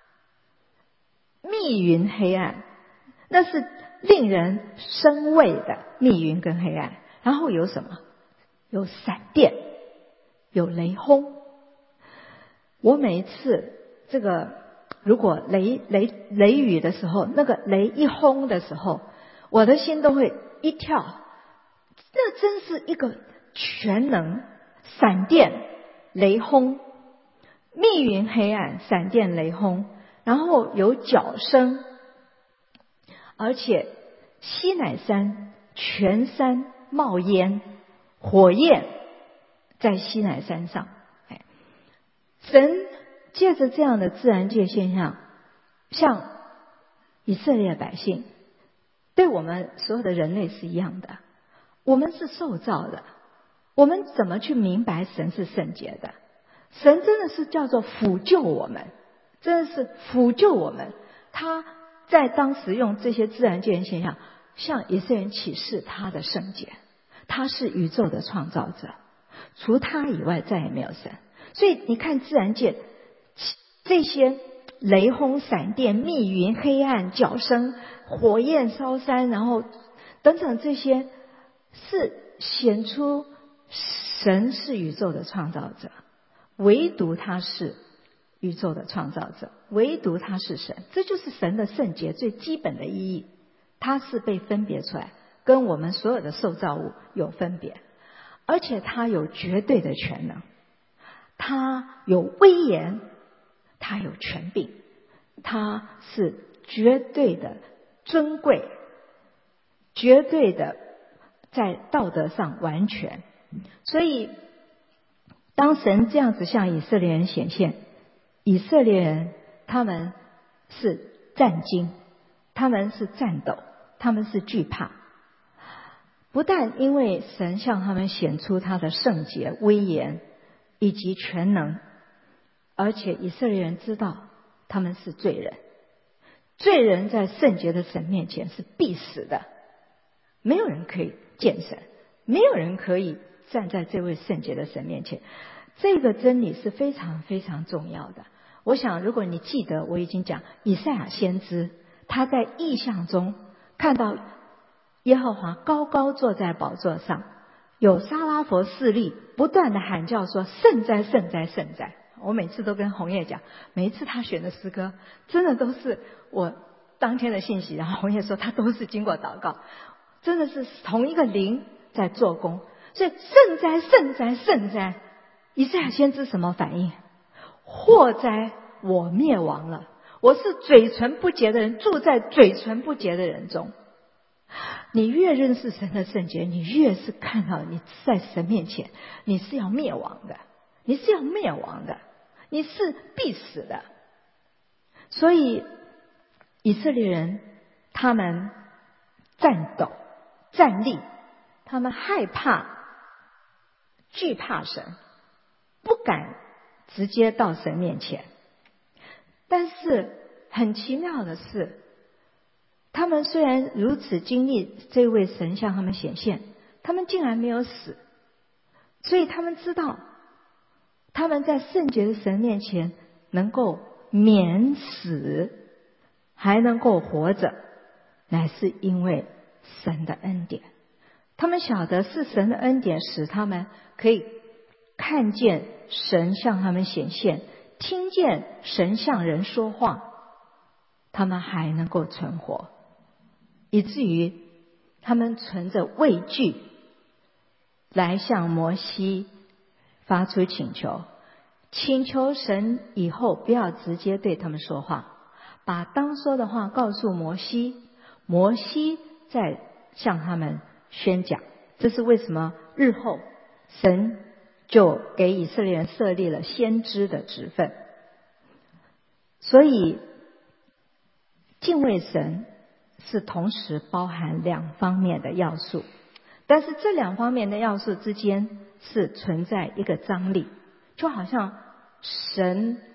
密云黑暗，那是令人生畏的密云跟黑暗。然后有什么？有闪电，有雷轰。我每一次这个如果雷雷雷雨的时候，那个雷一轰的时候，我的心都会一跳。那真是一个全能，闪电雷轰，密云黑暗，闪电雷轰，然后有角声，而且西乃山全山冒烟，火焰在西乃山上。神借着这样的自然界现象，像以色列百姓，对我们所有的人类是一样的。我们是受造的，我们怎么去明白神是圣洁的？神真的是叫做辅救我们，真的是辅救我们。他在当时用这些自然界现象向以色列人启示他的圣洁，他是宇宙的创造者，除他以外再也没有神。所以你看自然界这些雷轰、闪电、密云、黑暗、角声、火焰烧山，然后等等，这些是显出神是宇宙的创造者，唯独他是宇宙的创造者，唯独他是神。这就是神的圣洁最基本的意义，他是被分别出来，跟我们所有的受造物有分别，而且他有绝对的全能，他有威严，他有权柄，他是绝对的尊贵，绝对的在道德上完全。所以当神这样子向以色列人显现，以色列人他们是战惊，他们是战斗，他们是惧怕。不但因为神向他们显出他的圣洁、威严以及全能，而且以色列人知道他们是罪人，罪人在圣洁的神面前是必死的，没有人可以见神，没有人可以站在这位圣洁的神面前。这个真理是非常非常重要的。我想如果你记得，我已经讲以赛亚先知，他在异象中看到耶和华高高坐在宝座上，有沙拉佛势力不断的喊叫说圣哉圣哉圣哉。我每次都跟红叶讲，每一次他选的诗歌真的都是我当天的信息，然后红叶说他都是经过祷告，真的是同一个灵在做工。所以圣哉圣哉圣哉，以赛亚先知什么反应？祸哉我灭亡了，我是嘴唇不洁的人，住在嘴唇不洁的人中。你越认识神的圣洁，你越是看到你在神面前你是要灭亡的，你是要灭亡的，你是必死的。所以以色列人他们战斗站立，他们害怕惧怕神，不敢直接到神面前。但是很奇妙的是，他们虽然如此经历这位神向他们显现，他们竟然没有死。所以他们知道他们在圣洁的神面前能够免死，还能够活着，乃是因为神的恩典。他们晓得是神的恩典使他们可以看见神向他们显现，听见神向人说话，他们还能够存活，以至于他们存着畏惧来向摩西发出请求，请求神以后不要直接对他们说话，把当说的话告诉摩西，摩西再向他们宣讲。这是为什么日后神就给以色列人设立了先知的职分。所以敬畏神是同时包含两方面的要素，但是这两方面的要素之间是存在一个张力，就好像神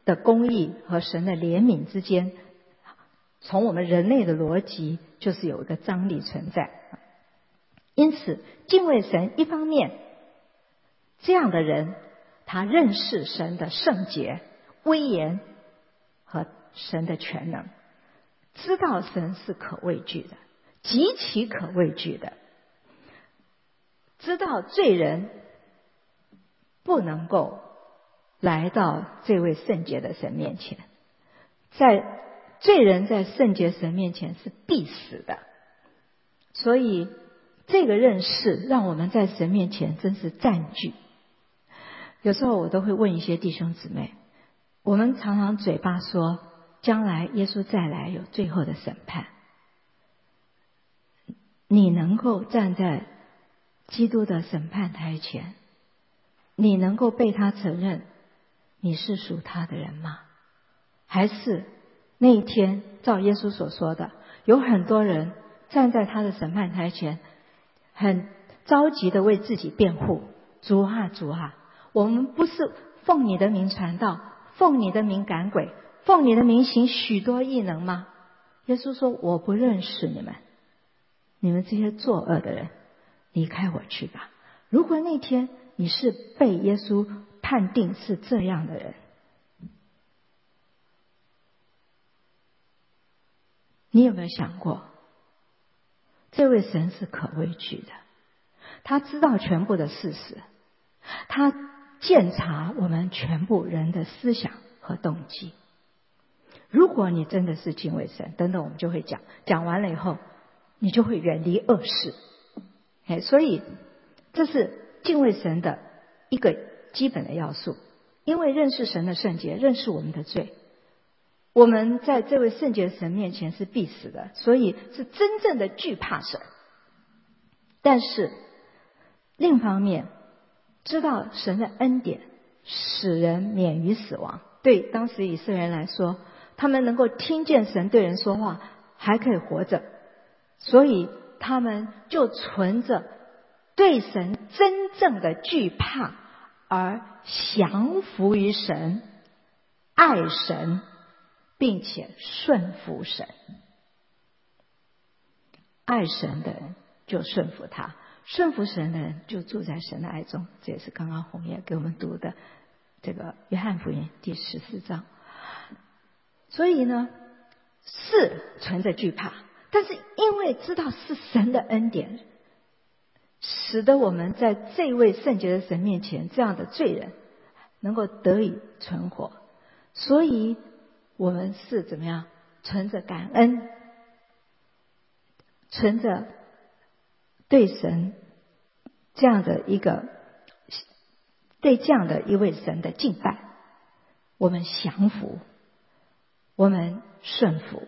的公义和神的怜悯之间，从我们人类的逻辑就是有一个张力存在。因此敬畏神，一方面这样的人他认识神的圣洁、威严和神的全能，知道神是可畏惧的，极其可畏惧的，知道罪人不能够来到这位圣洁的神面前，在罪人在圣洁神面前是必死的。所以这个认识让我们在神面前真是占据。有时候我都会问一些弟兄姊妹，我们常常嘴巴说将来耶稣再来有最后的审判，你能够站在基督的审判台前，你能够被他承认你是属他的人吗？还是那一天照耶稣所说的，有很多人站在他的审判台前，很着急的为自己辩护，主啊主啊，我们不是奉你的名传道，奉你的名赶鬼，奉你的名行许多异能吗？耶稣说，我不认识你们，你们这些作恶的人，离开我去吧。如果那天你是被耶稣判定是这样的人，你有没有想过，这位神是可畏惧的，他知道全部的事实，他鉴察我们全部人的思想和动机。如果你真的是敬畏神，等等我们就会讲，讲完了以后你就会远离恶事。哎，所以这是敬畏神的一个基本的要素。因为认识神的圣洁，认识我们的罪，我们在这位圣洁神面前是必死的，所以是真正的惧怕神。但是另一方面，知道神的恩典使人免于死亡。对当时以色列人来说，他们能够听见神对人说话，还可以活着，所以他们就存着对神真正的惧怕，而降服于神，爱神，并且顺服神。爱神的人就顺服他，顺服神的人就住在神的爱中。这也是刚刚红叶给我们读的这个约翰福音第十四章。所以呢，是存着惧怕，但是因为知道是神的恩典，使得我们在这位圣洁的神面前，这样的罪人能够得以存活。所以我们是怎么样？存着感恩，存着对神这样的一个对这样的一位神的敬拜，我们降服，我们顺服。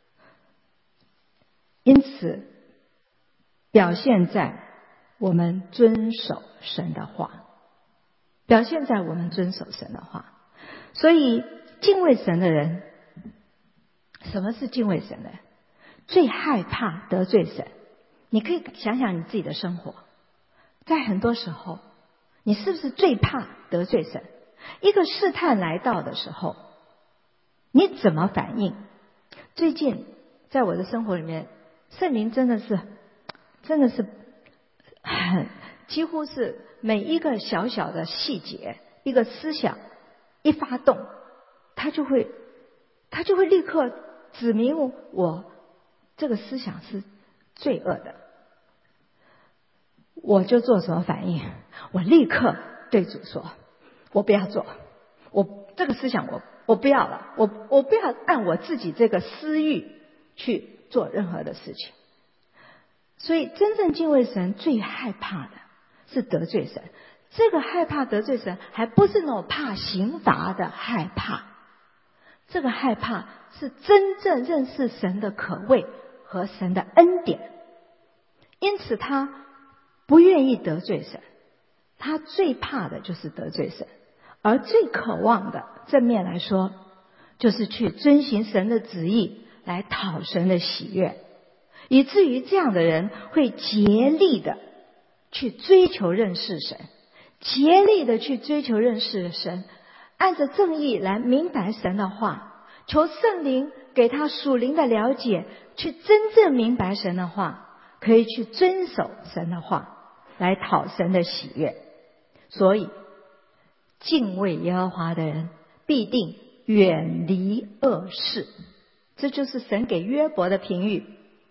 因此表现在我们遵守神的话，表现在我们遵守神的话。所以敬畏神的人，什么是敬畏神的人？最害怕得罪神。你可以想想你自己的生活，在很多时候你是不是最怕得罪神？一个试探来到的时候，你怎么反应？最近在我的生活里面，圣灵真的是真的是很几乎是每一个小小的细节，一个思想一发动，他就会他就会立刻指明我这个思想是罪恶的。我就做什么反应？我立刻对主说，我不要做，我这个思想我我不要了，我我不要按我自己这个私欲去做任何的事情。所以真正敬畏神最害怕的是得罪神。这个害怕得罪神，还不是那种怕刑罚的害怕，这个害怕是真正认识神的可畏和神的恩典。因此他不愿意得罪神，他最怕的就是得罪神，而最渴望的正面来说，就是去遵行神的旨意，来讨神的喜悦。以至于这样的人会竭力的去追求认识神，竭力的去追求认识神， 按着正义来明白神的话，求圣灵给他属灵的了解，去真正明白神的话，可以去遵守神的话，来讨神的喜悦。所以敬畏耶和华的人必定远离恶事，这就是神给约伯的评语。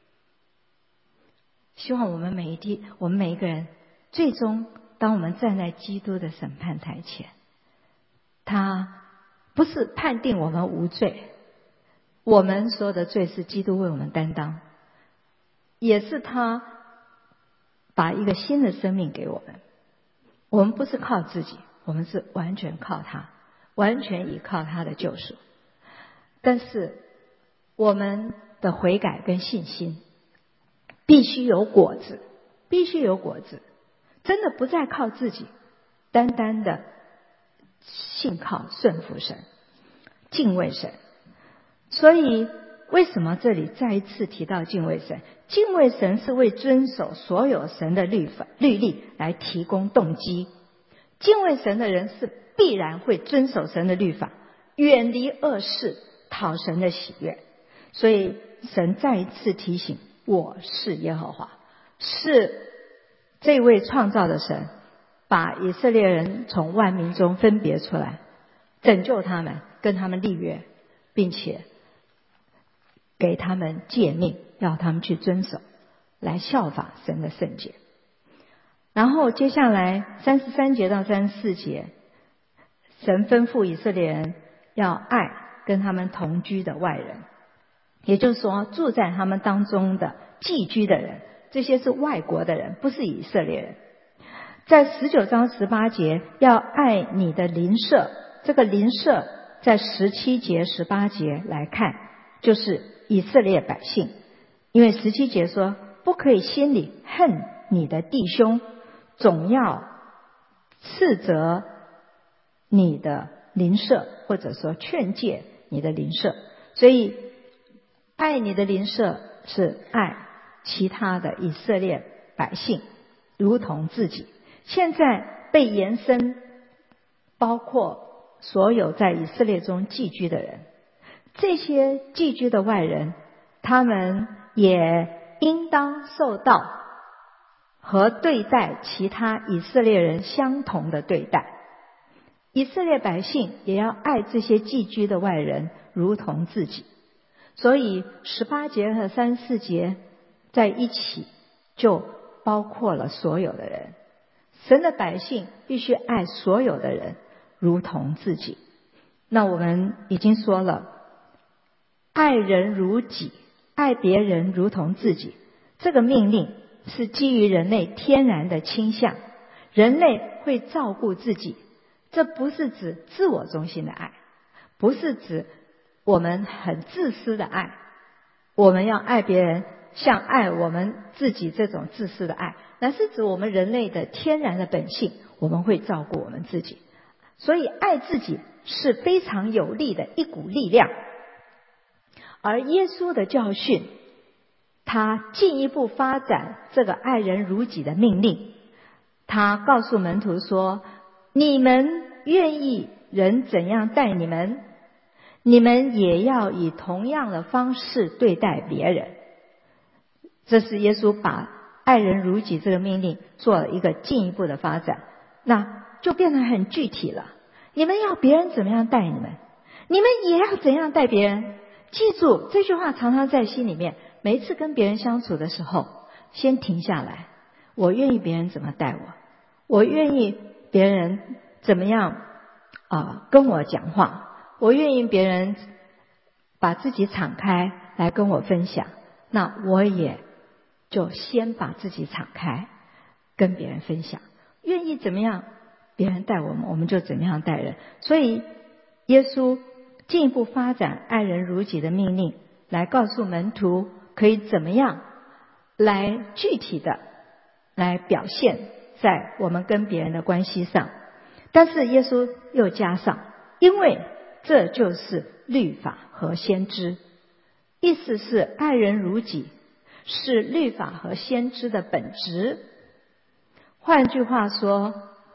希望我们每一天，我们每一个人，最终当我们站在基督的审判台前，他不是判定我们无罪，我们说的罪是基督为我们担当，也是他把一个新的生命给我们。我们不是靠自己，我们是完全靠他，完全依靠他的救赎。但是我们的悔改跟信心必须有果子，必须有果子，真的不再靠自己，单单的信靠顺服神，敬畏神。所以为什么这里再一次提到敬畏神？敬畏神是为遵守所有神的律法律例来提供动机。敬畏神的人是必然会遵守神的律法，远离恶事，讨神的喜悦。所以神再一次提醒，我是耶和华，是这位创造的神，把以色列人从万民中分别出来，拯救他们，跟他们立约，并且给他们诫命，要他们去遵守，来效法神的圣洁。然后接下来三十三节到三十四节，神吩咐以色列人要爱跟他们同居的外人，也就是说住在他们当中的寄居的人，这些是外国的人，不是以色列人。在十九章十八节要爱你的邻舍，这个邻舍在十七节十八节来看就是以色列百姓，因为十七节说不可以心里恨你的弟兄，总要斥责你的邻舍，或者说劝诫你的邻舍。所以爱你的邻舍是爱其他的以色列百姓如同自己，现在被延伸包括所有在以色列中寄居的人。这些寄居的外人，他们也应当受到和对待其他以色列人相同的对待。以色列百姓也要爱这些寄居的外人如同自己。所以十八节和三十四节在一起就包括了所有的人。神的百姓必须爱所有的人如同自己。那我们已经说了，爱人如己，爱别人如同自己，这个命令是基于人类天然的倾向，人类会照顾自己。这不是指自我中心的爱，不是指我们很自私的爱，我们要爱别人像爱我们自己这种自私的爱，那是指我们人类的天然的本性，我们会照顾我们自己。所以爱自己是非常有力的一股力量。而耶稣的教训，他进一步发展这个爱人如己的命令。他告诉门徒说，你们愿意人怎样待你们，你们也要以同样的方式对待别人。这是耶稣把爱人如己这个命令做了一个进一步的发展，那就变得很具体了。你们要别人怎么样待你们，你们也要怎样待别人。记住这句话，常常在心里面。每一次跟别人相处的时候，先停下来，我愿意别人怎么待我，我愿意别人怎么样啊、呃、跟我讲话，我愿意别人把自己敞开来跟我分享，那我也就先把自己敞开跟别人分享。愿意怎么样别人待我们，我们就怎么样待人。所以耶稣进一步发展爱人如己的命令，来告诉门徒可以怎么样来具体的来表现在我们跟别人的关系上。但是耶稣又加上，因为这就是律法和先知，意思是爱人如己是律法和先知的本质。换句话说，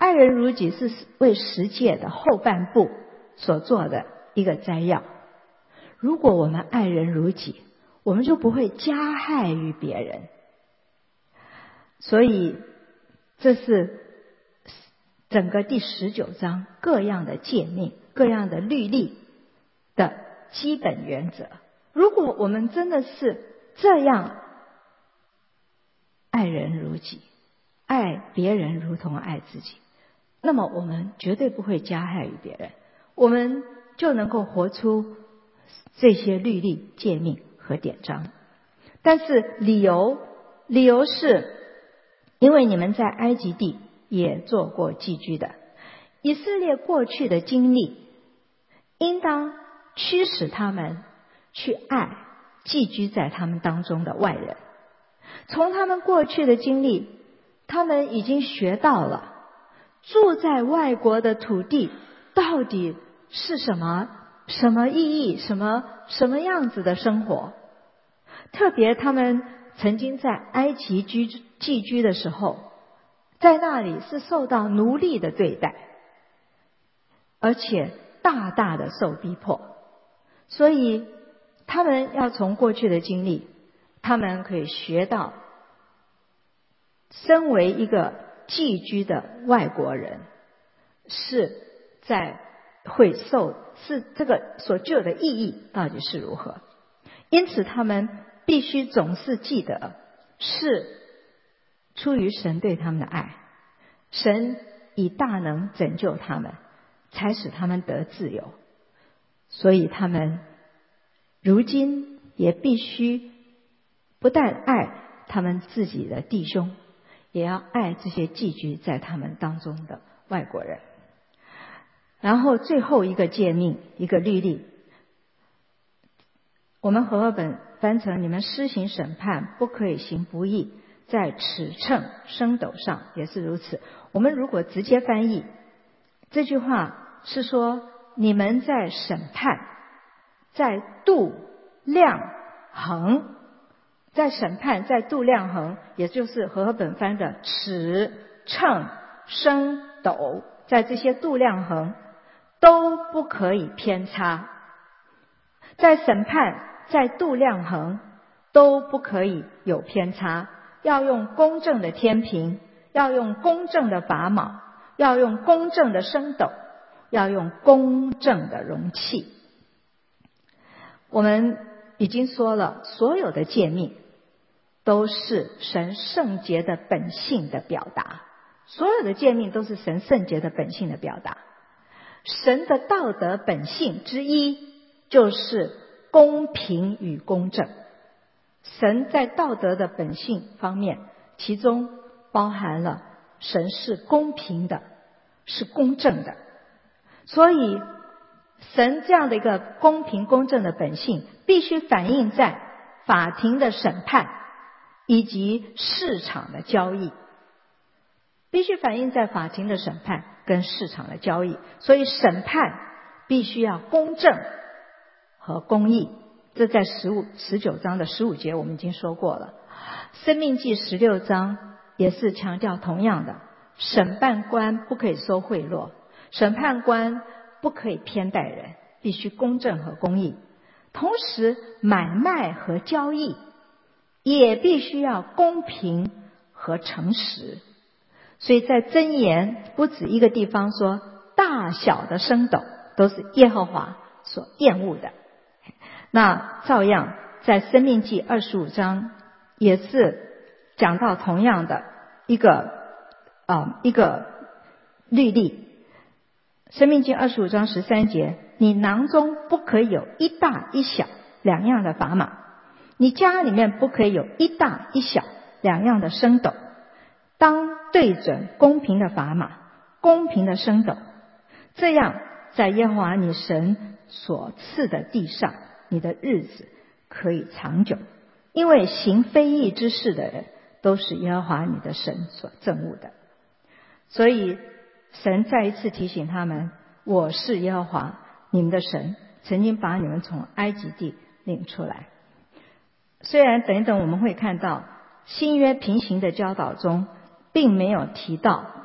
爱人如己是为十诫的后半部所做的一个摘要。如果我们爱人如己，我们就不会加害于别人。所以这是整个第十九章各样的诫命、各样的律例的基本原则。如果我们真的是这样爱人如己，爱别人如同爱自己，那么我们绝对不会加害于别人，我们就能够活出这些律例、诫命和典章。但是理由理由是因为你们在埃及地也做过寄居的，以色列过去的经历应当驱使他们去爱寄居在他们当中的外人。从他们过去的经历，他们已经学到了住在外国的土地到底是什么什么意义，什么什么样子的生活。特别他们曾经在埃及居寄居的时候，在那里是受到奴隶的对待，而且大大的受逼迫。所以他们要从过去的经历，他们可以学到身为一个寄居的外国人是在会受是这个所具有的意义到底是如何。因此他们必须总是记得是出于神对他们的爱，神以大能拯救他们，才使他们得自由。所以他们如今也必须不但爱他们自己的弟兄，也要爱这些寄居在他们当中的外国人。然后最后一个诫命，一个律例，我们和合本翻成你们施行审判不可以行不义，在尺秤升斗上也是如此。我们如果直接翻译这句话是说，你们在审判，在度量衡，在审判在度量衡，也就是和合本翻的尺秤升斗，在这些度量衡都不可以偏差。在审判在度量衡都不可以有偏差，要用公正的天平，要用公正的砝码，要用公正的升斗，要用公正的容器。我们已经说了，所有的诫命都是神圣洁的本性的表达，所有的诫命都是神圣洁的本性的表达。神的道德本性之一就是公平与公正。神在道德的本性方面，其中包含了神是公平的，是公正的。所以神这样的一个公平公正的本性必须反映在法庭的审判以及市场的交易，必须反映在法庭的审判跟市场的交易。所以审判必须要公正和公义，这在十五、十九章的十五节我们已经说过了。申命记十六章也是强调同样的，审判官不可以收贿赂，审判官不可以偏待人，必须公正和公义。同时买卖和交易也必须要公平和诚实。所以在箴言不止一个地方说，大小的升斗都是耶和华所厌恶的。那照样在申命记二十五章也是讲到同样的一个呃一个律例。申命记二十五章十三节，你囊中不可以有一大一小两样的砝码，你家里面不可以有一大一小两样的升斗，当对准公平的砝码，公平的升斗，这样在耶和华你神所赐的地上，你的日子可以长久。因为行非义之事的人都是耶和华你的神所憎恶的。所以神再一次提醒他们，我是耶和华你们的神，曾经把你们从埃及地领出来。虽然等一等我们会看到新约平行的教导中并没有提到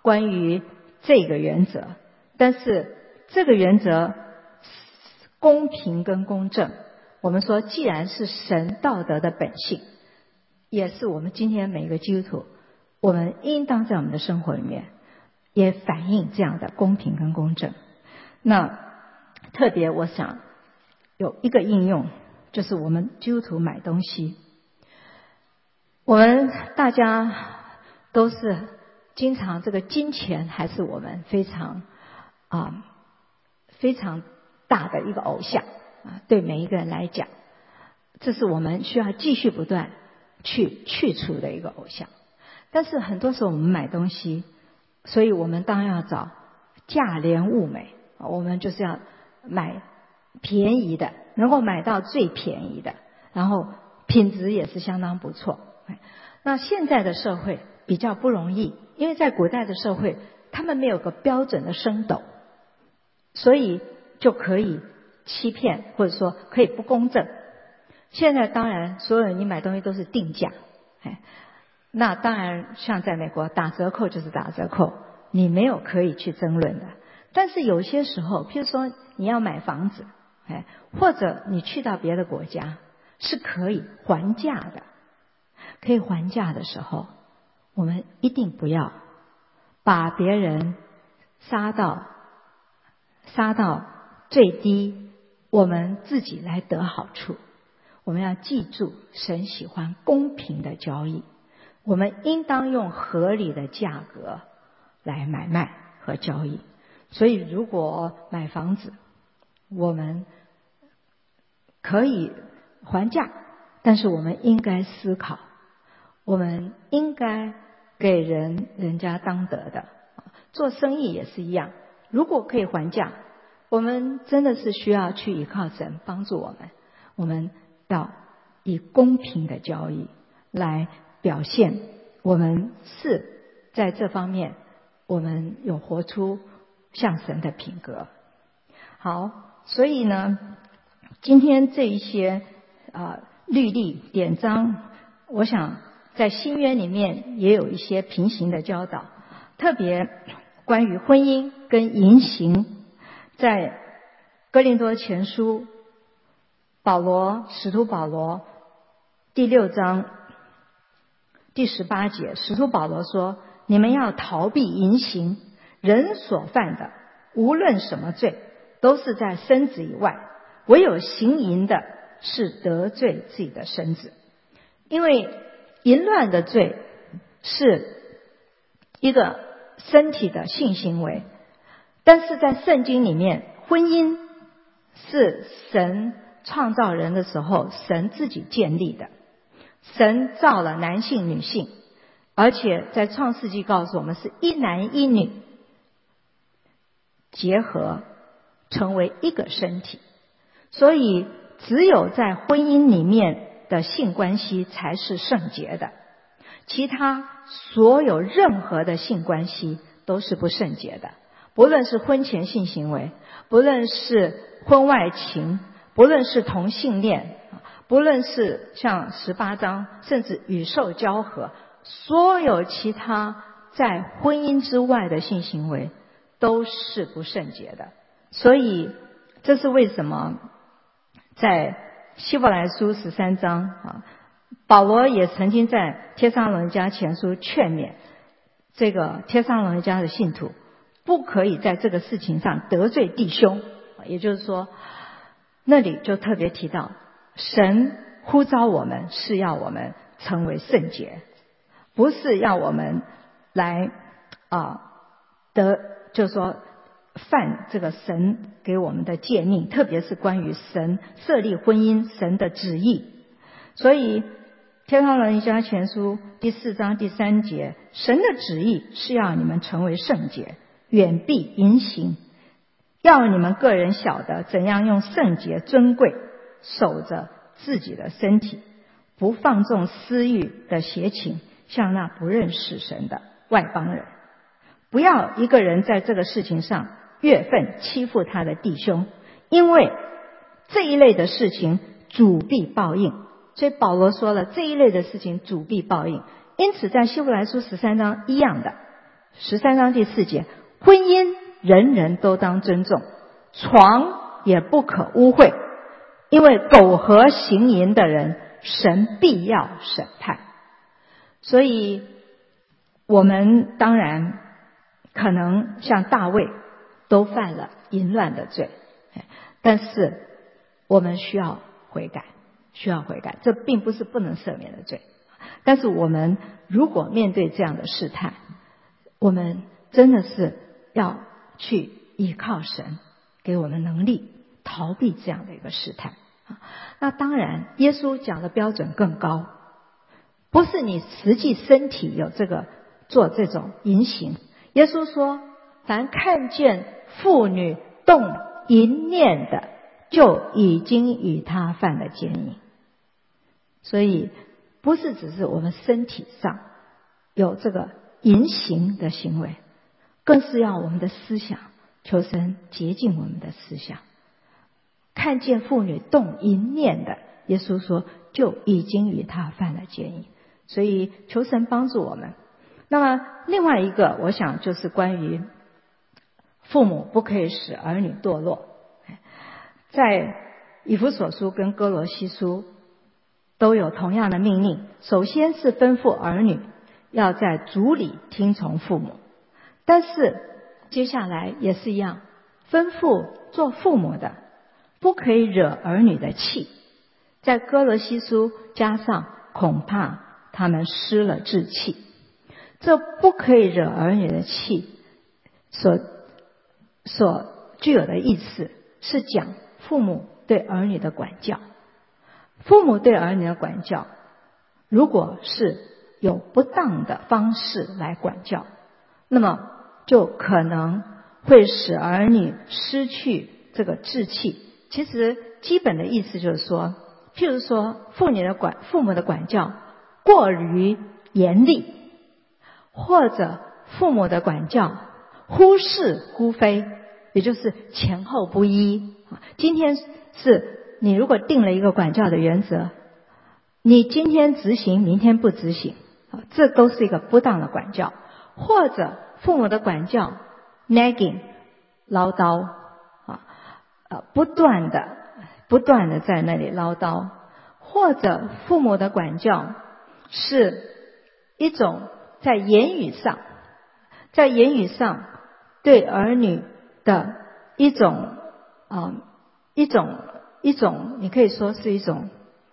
关于这个原则，但是这个原则公平跟公正，我们说既然是神道德的本性，也是我们今天每个基督徒我们应当在我们的生活里面也反映这样的公平跟公正。那特别我想有一个应用，就是我们基督徒买东西，我们大家都是经常这个金钱还是我们非常啊非常大的一个偶像啊，对每一个人来讲，这是我们需要继续不断去去除的一个偶像。但是很多时候我们买东西，所以我们当然要找价廉物美，我们就是要买便宜的，能够买到最便宜的，然后品质也是相当不错。那现在的社会比较不容易，因为在古代的社会他们没有个标准的升斗，所以就可以欺骗，或者说可以不公正。现在当然所有人你买东西都是定价，哎，那当然像在美国打折扣就是打折扣，你没有可以去争论的。但是有些时候譬如说你要买房子，哎，或者你去到别的国家是可以还价的，可以还价的时候，我们一定不要把别人杀到杀到最低，我们自己来得好处。我们要记住，神喜欢公平的交易，我们应当用合理的价格来买卖和交易。所以如果买房子我们可以还价，但是我们应该思考，我们应该给人人家当得的。做生意也是一样，如果可以还价，我们真的是需要去依靠神帮助我们，我们要以公平的交易来表现我们是在这方面我们有活出像神的品格。好，所以呢今天这一些啊、呃、律例典章，我想在新约里面也有一些平行的教导，特别关于婚姻跟淫行，在哥林多前书保罗使徒保罗第六章第十八节，使徒保罗说，你们要逃避淫行，人所犯的无论什么罪都是在身子以外，唯有行淫的是得罪自己的身子。因为淫乱的罪是一个身体的性行为，但是在圣经里面，婚姻是神创造人的时候神自己建立的，神造了男性女性，而且在创世纪告诉我们是一男一女结合成为一个身体，所以只有在婚姻里面的性关系才是圣洁的，其他所有任何的性关系都是不圣洁的，不论是婚前性行为，不论是婚外情，不论是同性恋，不论是像十八章甚至与兽交合，所有其他在婚姻之外的性行为都是不圣洁的。所以这是为什么在希伯来书十三章啊，保罗也曾经在帖撒罗尼迦前书劝勉这个帖撒罗尼迦的信徒不可以在这个事情上得罪弟兄，也就是说那里就特别提到神呼召我们是要我们成为圣洁，不是要我们来啊得就是说犯这个神给我们的诫命，特别是关于神设立婚姻神的旨意。所以帖撒罗尼迦前书第四章第三节，神的旨意是要你们成为圣洁，远避淫行，要你们个人晓得怎样用圣洁尊贵守着自己的身体，不放纵私欲的邪情，像那不认识神的外邦人。不要一个人在这个事情上越分欺负他的弟兄，因为这一类的事情主必报应。所以保罗说了，这一类的事情主必报应。因此在希伯来书十三章一样的， 十三章第四节，婚姻人人都当尊重，床也不可污秽，因为苟合行淫的人，神必要审判。所以我们当然可能像大卫都犯了淫乱的罪，但是我们需要悔改，需要悔改，这并不是不能赦免的罪。但是我们如果面对这样的试探，我们真的是要去依靠神给我们能力，逃避这样的一个试探。那当然耶稣讲的标准更高，不是你实际身体有这个做这种淫行。耶稣说，凡看见妇女动淫念的，就已经与他犯了奸淫。所以不是只是我们身体上有这个淫行的行为，更是要我们的思想，求神洁净我们的思想。看见妇女动淫念的，耶稣说就已经与他犯了奸淫。所以求神帮助我们。那么另外一个，我想就是关于父母不可以使儿女堕落。在以弗所书跟哥罗西书都有同样的命令，首先是吩咐儿女要在主里听从父母，但是接下来也是一样，吩咐做父母的不可以惹儿女的气。在哥罗西书加上恐怕他们失了志气，这不可以惹儿女的气所所具有的意思是讲父母对儿女的管教。父母对儿女的管教，如果是有不当的方式来管教，那么就可能会使儿女失去这个志气。其实基本的意思就是说，譬如说父母的管父母的管教过于严厉，或者父母的管教忽是忽非，也就是前后不一。今天是你如果定了一个管教的原则，你今天执行，明天不执行，这都是一个不当的管教。或者父母的管教 nagging 唠叨啊，不断的不断的在那里唠叨，或者父母的管教是一种在言语上在言语上对儿女的一种啊一种一种你可以说是一种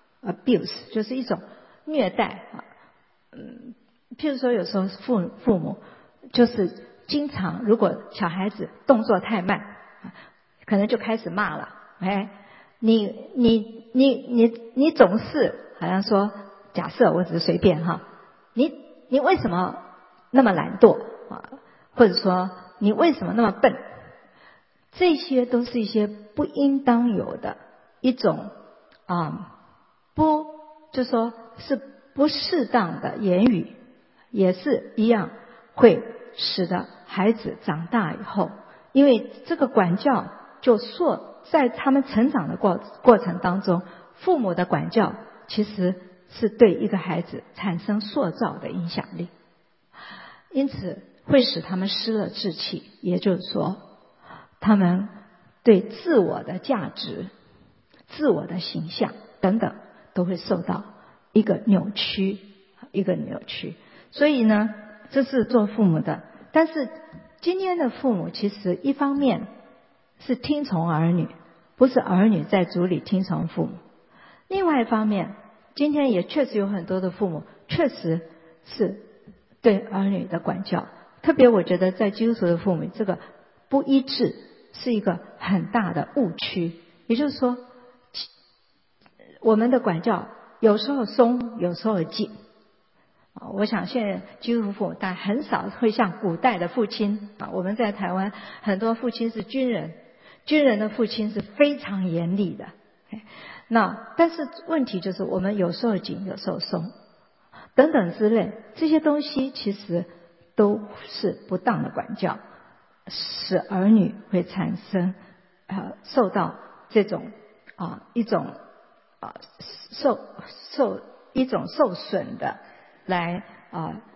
abuse， 就是一种虐待啊。嗯，譬如说有时候父父母就是经常，如果小孩子动作太慢，可能就开始骂了。哎，你你你你你总是好像说，假设我只是随便哈，你你为什么那么懒惰啊？或者说你为什么那么笨？这些都是一些不应当有的一种啊、嗯，不就说是不适当的言语，也是一样会使得孩子长大以后，因为这个管教就塑在他们成长的过过程当中，父母的管教其实是对一个孩子产生塑造的影响力，因此会使他们失了志气，也就是说他们对自我的价值、自我的形象等等都会受到一个扭曲一个扭曲。所以呢，这是做父母的。但是今天的父母其实一方面是听从儿女，不是儿女在主里听从父母。另外一方面，今天也确实有很多的父母确实是对儿女的管教，特别我觉得在基督徒的父母，这个不一致是一个很大的误区。也就是说，我们的管教有时候松，有时候紧。我想现在基督徒父母但很少会像古代的父亲啊，我们在台湾很多父亲是军人，军人的父亲是非常严厉的。那但是问题就是我们有时候紧，有时候松等等之类，这些东西其实都是不当的管教，使儿女会产生呃受到这种啊一种啊受受一种受损的来啊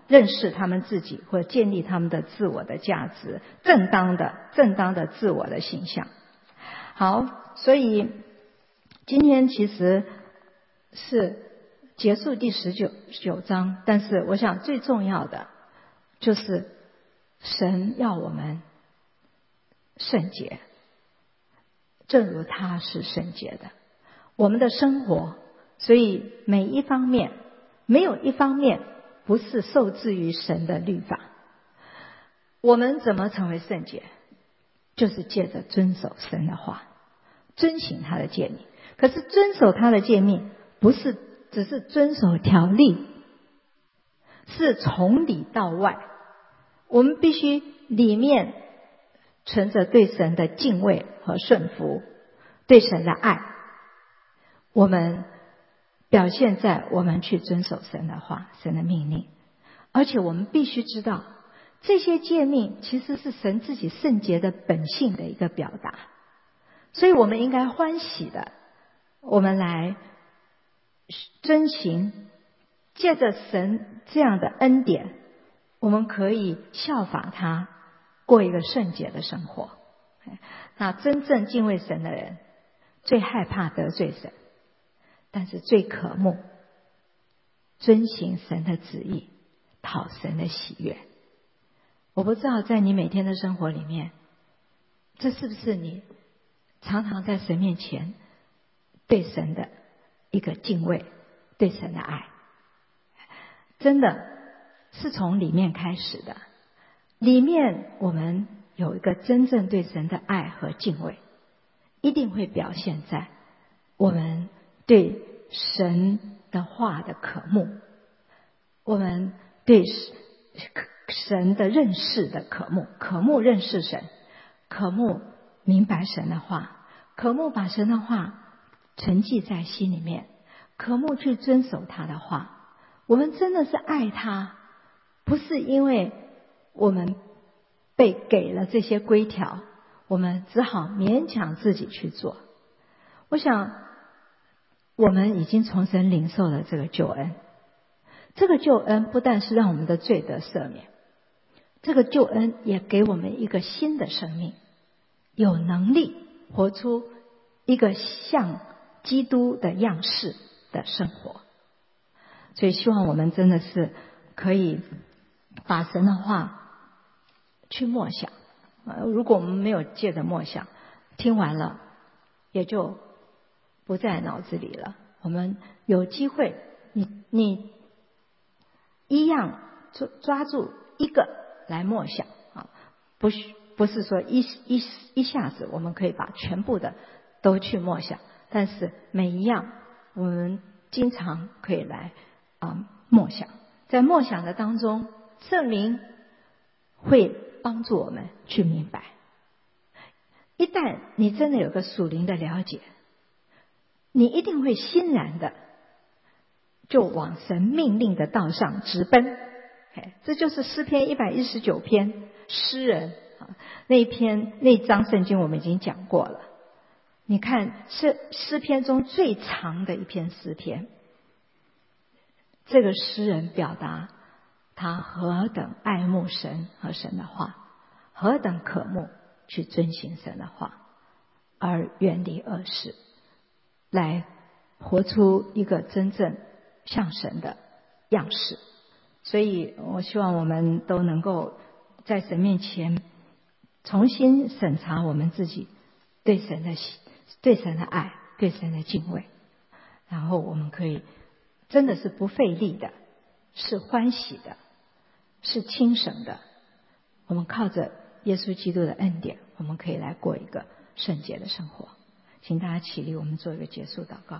认识他们自己，或建立他们的自我的价值，正当的正当的自我的形象。好，所以今天其实是结束第十九九章，但是我想最重要的就是神要我们圣洁，正如他是圣洁的。我们的生活，所以每一方面没有一方面不是受制于神的律法。我们怎么成为圣洁？就是借着遵守神的话，遵行他的诫命。可是遵守他的诫命不是只是遵守条例，是从里到外。我们必须里面存着对神的敬畏和顺服，对神的爱，我们表现在我们去遵守神的话，神的命令。而且我们必须知道，这些诫命其实是神自己圣洁的本性的一个表达，所以我们应该欢喜的，我们来遵行，借着神这样的恩典，我们可以效法他，过一个圣洁的生活。那真正敬畏神的人，最害怕得罪神，但是最渴慕遵行神的旨意，讨神的喜悦。我不知道在你每天的生活里面，这是不是你常常在神面前对神的一个敬畏，对神的爱，真的是从里面开始的。里面我们有一个真正对神的爱和敬畏，一定会表现在我们对神的话的渴慕，我们对神的认识的渴慕，渴慕认识神，渴慕明白神的话，渴慕把神的话存记在心里面，渴慕去遵守他的话。我们真的是爱他，不是因为我们被给了这些规条，我们只好勉强自己去做。我想我们已经从神领受了这个救恩，这个救恩不但是让我们的罪得赦免，这个救恩也给我们一个新的生命，有能力活出一个像基督的样式的生活。所以希望我们真的是可以把神的话去默想。如果我们没有借着默想，听完了也就不在脑子里了。我们有机会，你你一样抓抓住一个来默想啊，不是不是说一一一下子我们可以把全部的都去默想，但是每一样我们经常可以来啊默想。在默想的当中，圣灵会帮助我们去明白。一旦你真的有个属灵的了解，你一定会欣然的就往神命令的道上直奔。这就是诗篇一百一十九篇诗人那一篇那一章圣经我们已经讲过了。你看诗诗篇中最长的一篇诗篇，这个诗人表达他何等爱慕神和神的话，何等渴慕去遵行神的话，而远离恶事，来活出一个真正像神的样式。所以我希望我们都能够在神面前重新审查我们自己对神的对神的爱，对神的敬畏，然后我们可以真的是不费力的，是欢喜的，是轻省的。我们靠着耶稣基督的恩典，我们可以来过一个圣洁的生活。请大家起立，我们做一个结束祷告。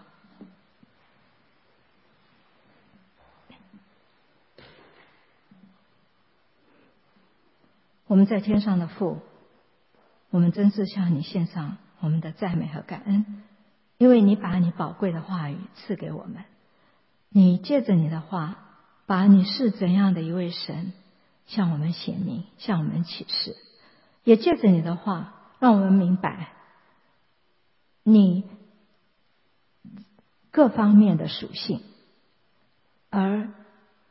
我们在天上的父，我们真是向你献上我们的赞美和感恩，因为你把你宝贵的话语赐给我们，你借着你的话，把你是怎样的一位神向我们显明，向我们启示，也借着你的话让我们明白你各方面的属性，而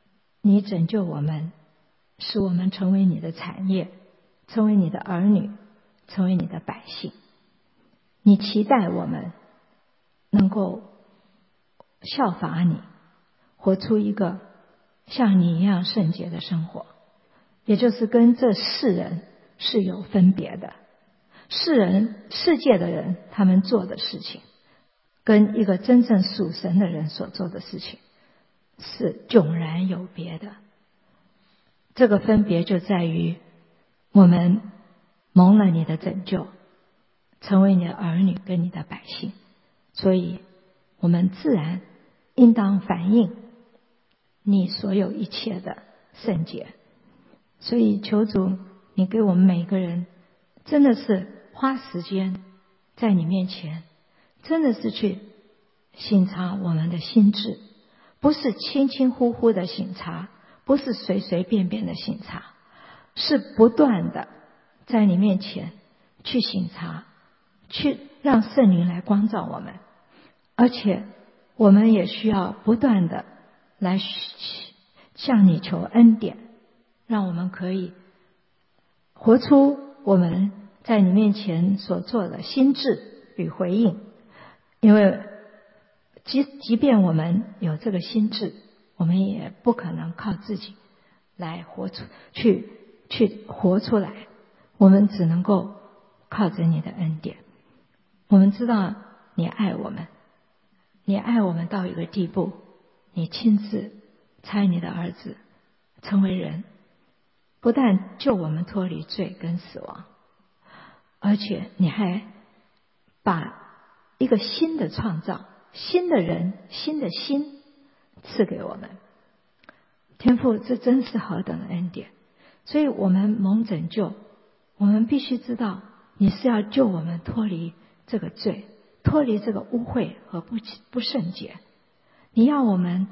你拯救我们，使我们成为你的产业，成为你的儿女，成为你的百姓。你期待我们能够效法你，活出一个像你一样圣洁的生活，也就是跟这世人是有分别的。世人世界的人他们做的事情，跟一个真正属神的人所做的事情是迥然有别的。这个分别就在于我们蒙了你的拯救，成为你的儿女跟你的百姓，所以我们自然应当反映你所有一切的圣洁。所以求主你给我们每个人真的是花时间在你面前，真的是去省察我们的心智，不是轻轻忽忽的省察，不是随随便便的省察，是不断的在你面前去省察，去让圣灵来光照我们。而且我们也需要不断的来向你求恩典，让我们可以活出我们在你面前所做的心志与回应。因为即即便我们有这个心志，我们也不可能靠自己来活出去去活出来，我们只能够靠着你的恩典。我们知道你爱我们，你爱我们到一个地步，你亲自差你的儿子成为人，不但救我们脱离罪跟死亡，而且你还把一个新的创造，新的人，新的心赐给我们。天父，这真是何等的恩典！所以我们蒙拯救，我们必须知道你是要救我们脱离这个罪，脱离这个污秽和不不圣洁。你要我们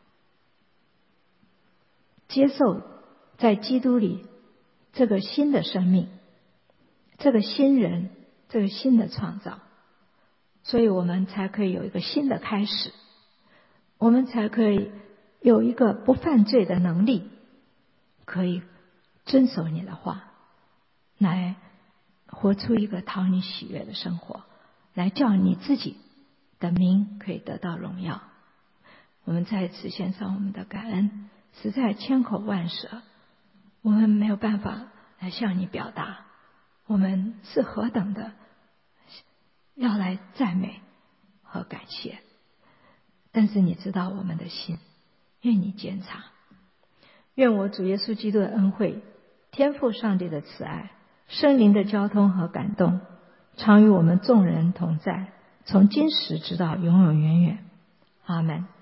接受在基督里这个新的生命，这个新人，这个新的创造，所以我们才可以有一个新的开始，我们才可以有一个不犯罪的能力，可以遵守你的话，来活出一个讨你喜悦的生活，来叫你自己的名可以得到荣耀。我们再次献上我们的感恩，实在千口万舌，我们没有办法来向你表达我们是何等的要来赞美和感谢。但是你知道我们的心，愿你监察。愿我主耶稣基督的恩惠，天父上帝的慈爱，圣灵的交通和感动，常与我们众人同在，从今时直到永永远远。阿们。